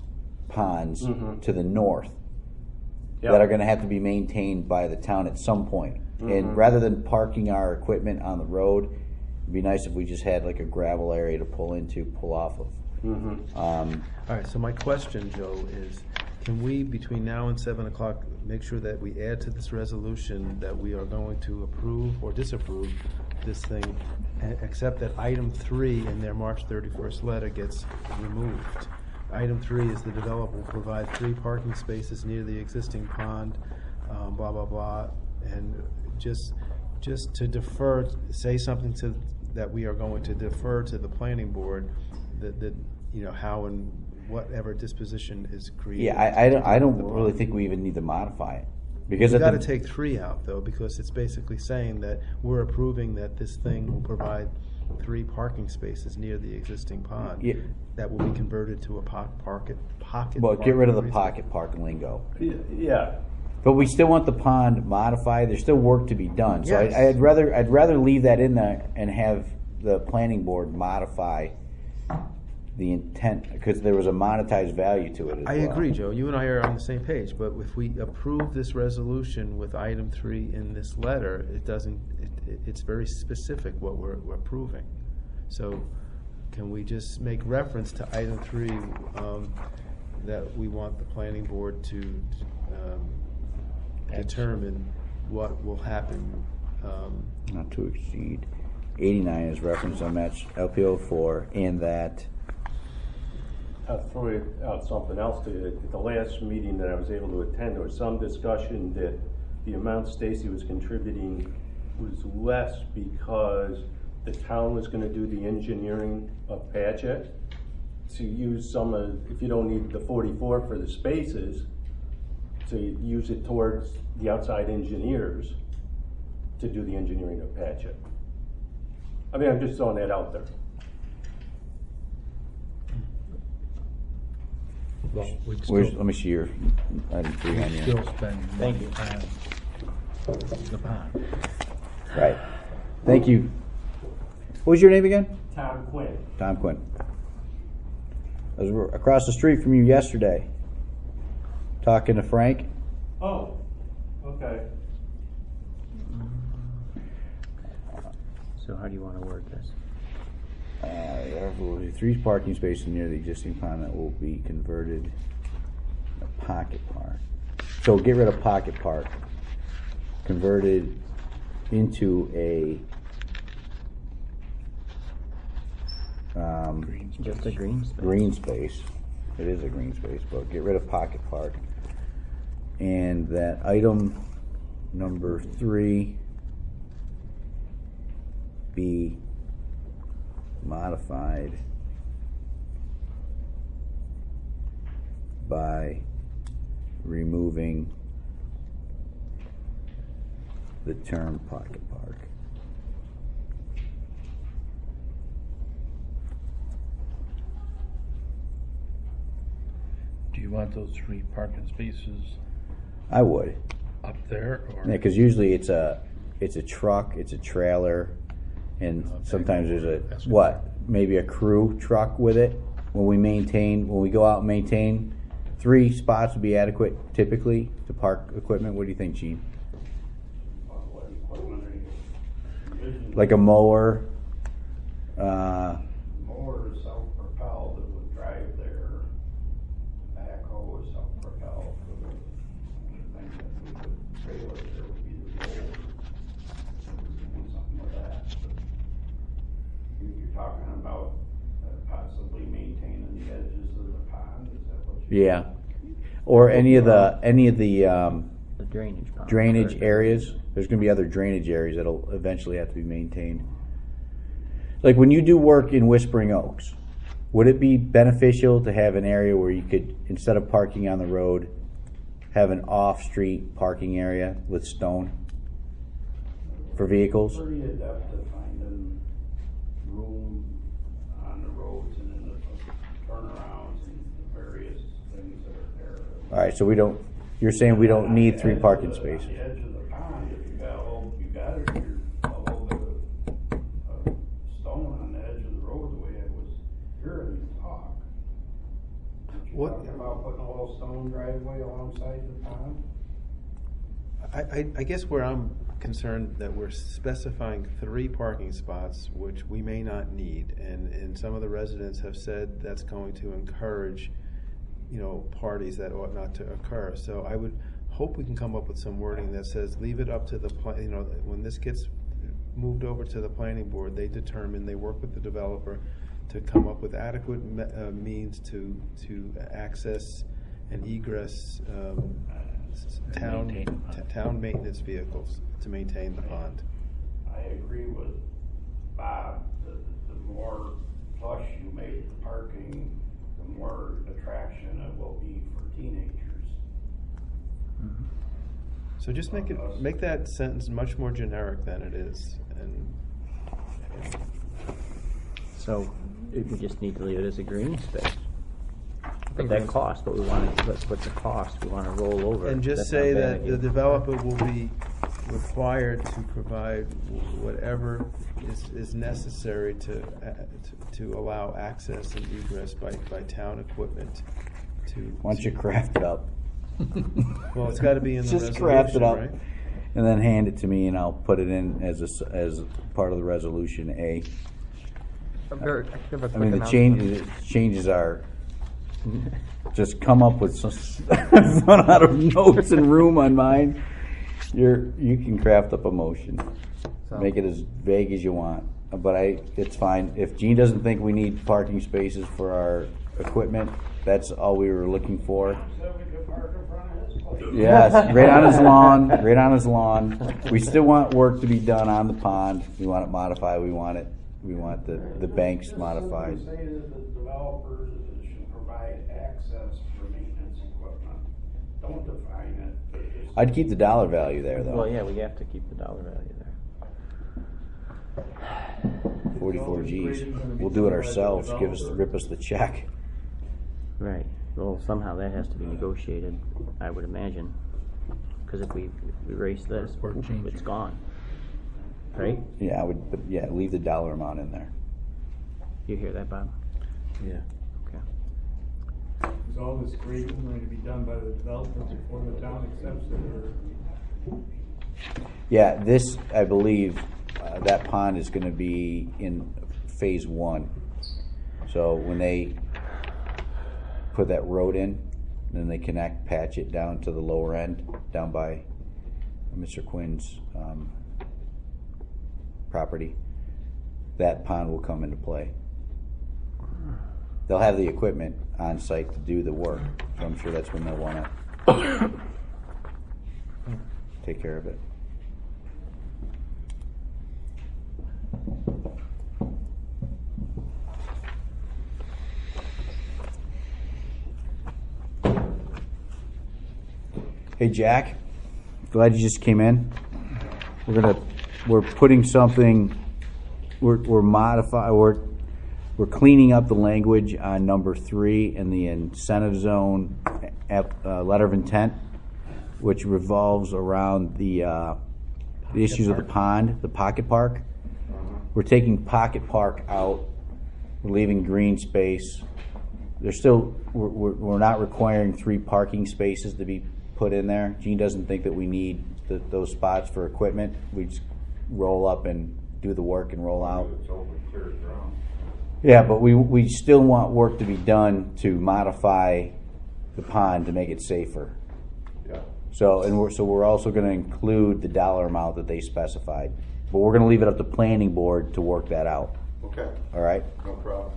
ponds to the north Yep. that are going to have to be maintained by the town at some point. And rather than parking our equipment on the road, it'd be nice if we just had like a gravel area to pull off of. all right, so my question, Joe, is can we, between now and 7 o'clock, make sure that we add to this resolution that we are going to approve or disapprove this thing, except that item 3 in their March 31st letter gets removed? Item 3 is the developer will provide 3 parking spaces near the existing pond, blah, blah, blah, and just to defer, say something that we are going to defer to the planning board, that how and whatever disposition is created. Yeah, I don't really think we even need to modify it because You've at got to the- take 3 out, though, because it's basically saying that we're approving that this thing will provide 3 parking spaces near the existing pond. Yeah. That will be converted to a pocket. well, get rid of the parking pocket parking lingo. Yeah. But we still want the pond modified. There's still work to be done. So Yes. I'd rather leave that in there and have the planning board modify the intent because there was a monetized value to it as I well. agree, Joe. You and I are on the same page. But if we approve this resolution with item 3 in this letter, it's very specific what we're approving. So can we just make reference to item 3 that we want the planning board to determine what will happen? Not to exceed 89 is referenced on match LPO4 and that I'll throw out something else to you. At the last meeting that I was able to attend, there was some discussion that the amount Stacy was contributing was less because the town was gonna do the engineering of Patchett. To use some of, if you don't need the 44 for the spaces, to use it towards the outside engineers to do the engineering of Patchett. I mean, I'm just throwing that out there. Well, we'd Where's, still, let me see your item 3 on we'd here. still spend Thank money on the pond. Right. Thank you. What was your name again? Tom Quinn. Tom Quinn. I was across the street from you yesterday, talking to Frank. Oh, okay. So how do you want to word this? There will be 3 parking spaces near the existing pond that will be converted a pocket park. So get rid of pocket park. Converted into a Just a green space. green space. It is a green space, but get rid of pocket park. And that item number 3 be modified by removing the term pocket park. Do you want those 3 parking spaces I would. up there, or? Yeah, because usually it's a truck, it's a trailer, and sometimes there's maybe a crew truck with it. When we go out and maintain, 3 spots would be adequate typically to park equipment. What do you think, Gene? What equipment are you envisioning? Like a mower, Mower is self-propelled, it would drive there. Backhoe is self-propelled. The thing that we could trailer there would be the roller. Do something with that. But you're talking about possibly maintaining the edges of the pond, is that what you're? yeah, or any of the The drainage pond. drainage areas. There's going to be other drainage areas that'll eventually have to be maintained. Like when you do work in Whispering Oaks, would it be beneficial to have an area where you could, instead of parking on the road, have an off-street parking area with stone for vehicles? Pretty adept at finding room on the roads and in the turnarounds and the various things that are there. All right, so you're saying we don't need 3 parking On spaces. the edge of the pond, if you got a little bit of stone on the edge of the road, the way I was hearing you talk. What- Talking about putting a little stone driveway alongside the pond? I guess where I'm concerned that we're specifying 3 parking spots, which we may not need, and some of the residents have said that's going to encourage, parties that ought not to occur. So I would hope we can come up with some wording that says, leave it up to the, when this gets moved over to the planning board, they work with the developer to come up with adequate means to access and egress town maintenance vehicles to maintain the pond. I agree with Bob, the more plush you make the parking, the more attraction it will be for teenagers. So just make that sentence much more generic than it is, and So we just need to leave it as a green space. But that cost, but what's the cost? We want to roll over. and just That's say not bad that the idea. developer will be required to provide whatever is necessary to allow access and egress by town equiment to. Once you craft it up, Well, it's got to be in the just resolution, craft it up, right? and then hand it to me, and I'll put it in as part of the resolution A. I could have a I quick mean, the announcement. changes are just come up with some run out of notes and room on mine. You can craft up a motion, So- make it as vague as you want. But it's fine if Gene doesn't think we need parking spaces for our equipment. That's all we were looking for. So we could park in front of his place. Yes, right on his lawn, right on his lawn. We still want work to be done on the pond. We want it modified. We want the banks modified. Just say that the developers should provide access for maintenance equipment. Don't define it. but just- I'd keep the dollar value there, though. Well, yeah, we have to keep the dollar value there. 44 Gs. We'll do it ourselves. Rip us the check. Right. Well, somehow that has to be negotiated, I would imagine. Because if we erase this, Or change it's it. gone. Right? Yeah, but leave the dollar amount in there. You hear that, Bob? Yeah. Okay. Is all this grading going to be done by the developer before the town accepts it, or? Yeah, this, I believe, that pond is gonna be in phase 1. So when they put that road in, then they patch it down to the lower end, down by Mr. Quinn's property. That pond will come into play. They'll have the equipment on site to do the work, so I'm sure that's when they'll wanna take care of it. Hey Jack, glad you just came in. We're putting something. We're cleaning up the language on number 3 in the incentive zone letter of intent, which revolves around the issues of the pond, the pocket park. We're taking pocket park out. We're leaving green space. We're not requiring 3 parking spaces to be put in there. Gene doesn't think that we need those spots for equipment. We just roll up and do the work and roll out. It's open, clear ground. Yeah, but we still want work to be done to modify the pond to make it safer. Yeah. So we're also going to include the dollar amount that they specified, but we're going to leave it up to planning board to work that out. Okay, All right. no problem.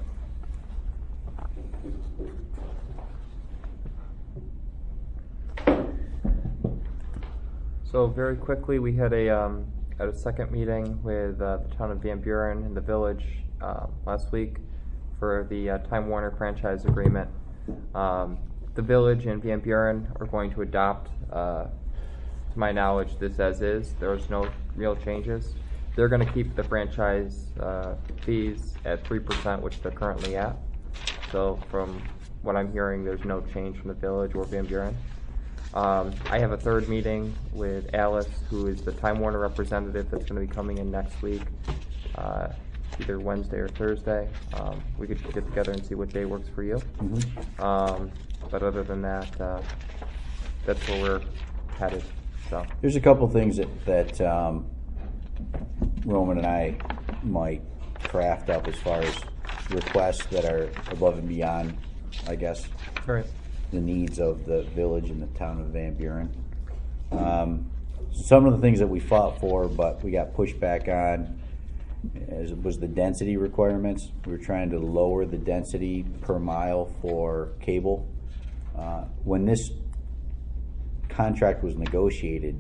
So very quickly, we had a second meeting with the town of Van Buren and the village last week for the Time Warner franchise agreement. The village and Van Buren are going to adopt, to my knowledge, this as is. There's no real changes. They're going to keep the franchise fees at 3%, which they're currently at. So from what I'm hearing, there's no change from the village or Van Buren. I have a third meeting with Alice, who is the Time Warner representative that's going to be coming in next week, either Wednesday or Thursday. We could get together and see what day works for you. But other than that, that's where we're headed. So There's a couple things that Roman and I might craft up as far as requests that are above and beyond, I guess, all right. the needs of the village and the town of Van Buren. Some of the things that we fought for, but we got pushed back on, was the density requirements. We were trying to lower the density per mile for cable. When this contract was negotiated,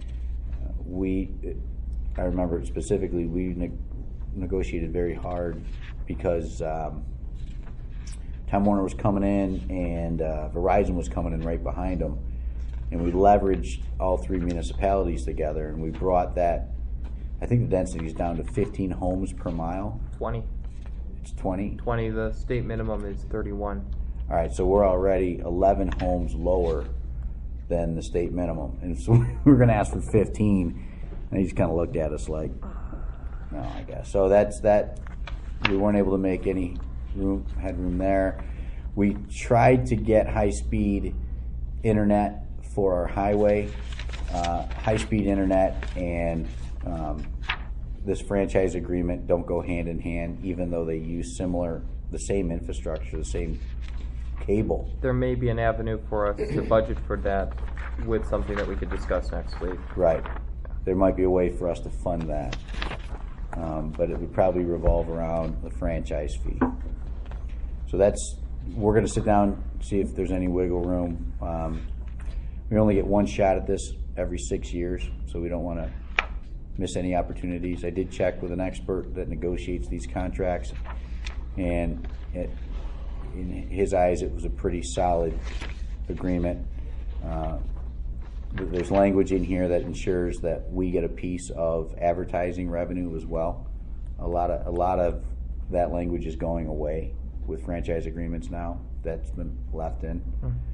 I remember specifically, we negotiated very hard because Time Warner was coming in and Verizon was coming in right behind them, and we leveraged all 3 municipalities together, and we brought that. I think the density is down to 15 homes per mile. 20. It's 20. 20. The state minimum is 31. All right, so we're already 11 homes lower than the state minimum, and so we were going to ask for 15, and he just kind of looked at us like, no, I guess. So that's that. We weren't able to make any headroom there. We tried to get high-speed internet for our highway, high-speed internet, and this franchise agreement don't go hand in hand, even though they use the same infrastructure, the same cable. There may be an avenue for us to budget for that with something that we could discuss next week. Right. There might be a way for us to fund that. But it would probably revolve around the franchise fee. So that's we're going to sit down, see if there's any wiggle room. We only get one shot at this every 6 years, so we don't want to miss any opportunities. I did check with an expert that negotiates these contracts, and in his eyes, it was a pretty solid agreement. There's language in here that ensures that we get a piece of advertising revenue as well. A lot of that language is going away with franchise agreements now. That's been left in.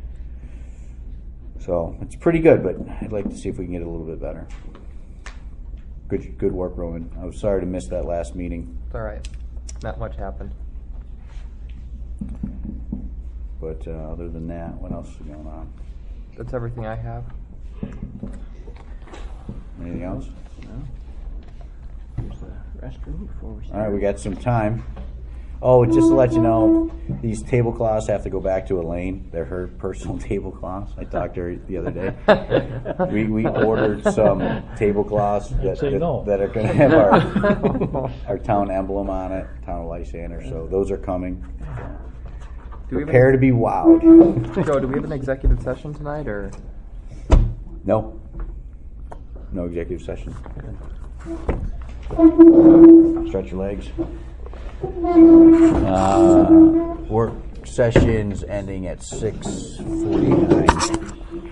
So it's pretty good, but I'd like to see if we can get it a little bit better. Good work, Roman. I was sorry to miss that last meeting. It's all right. Not much happened. But other than that, what else is going on? That's everything I have. Anything else? No. Here's the restroom before we start. All right, we got some time. Oh, just to let you know, these tablecloths have to go back to Elaine. They're her personal tablecloths. I talked to her the other day. We ordered some tablecloths that are going to have our town emblem on it, town of Lysander. So those are coming. Prepare to be wowed. Joe, do we have an executive session tonight, or? No executive session. Stretch your legs. Work sessions ending at 6:49.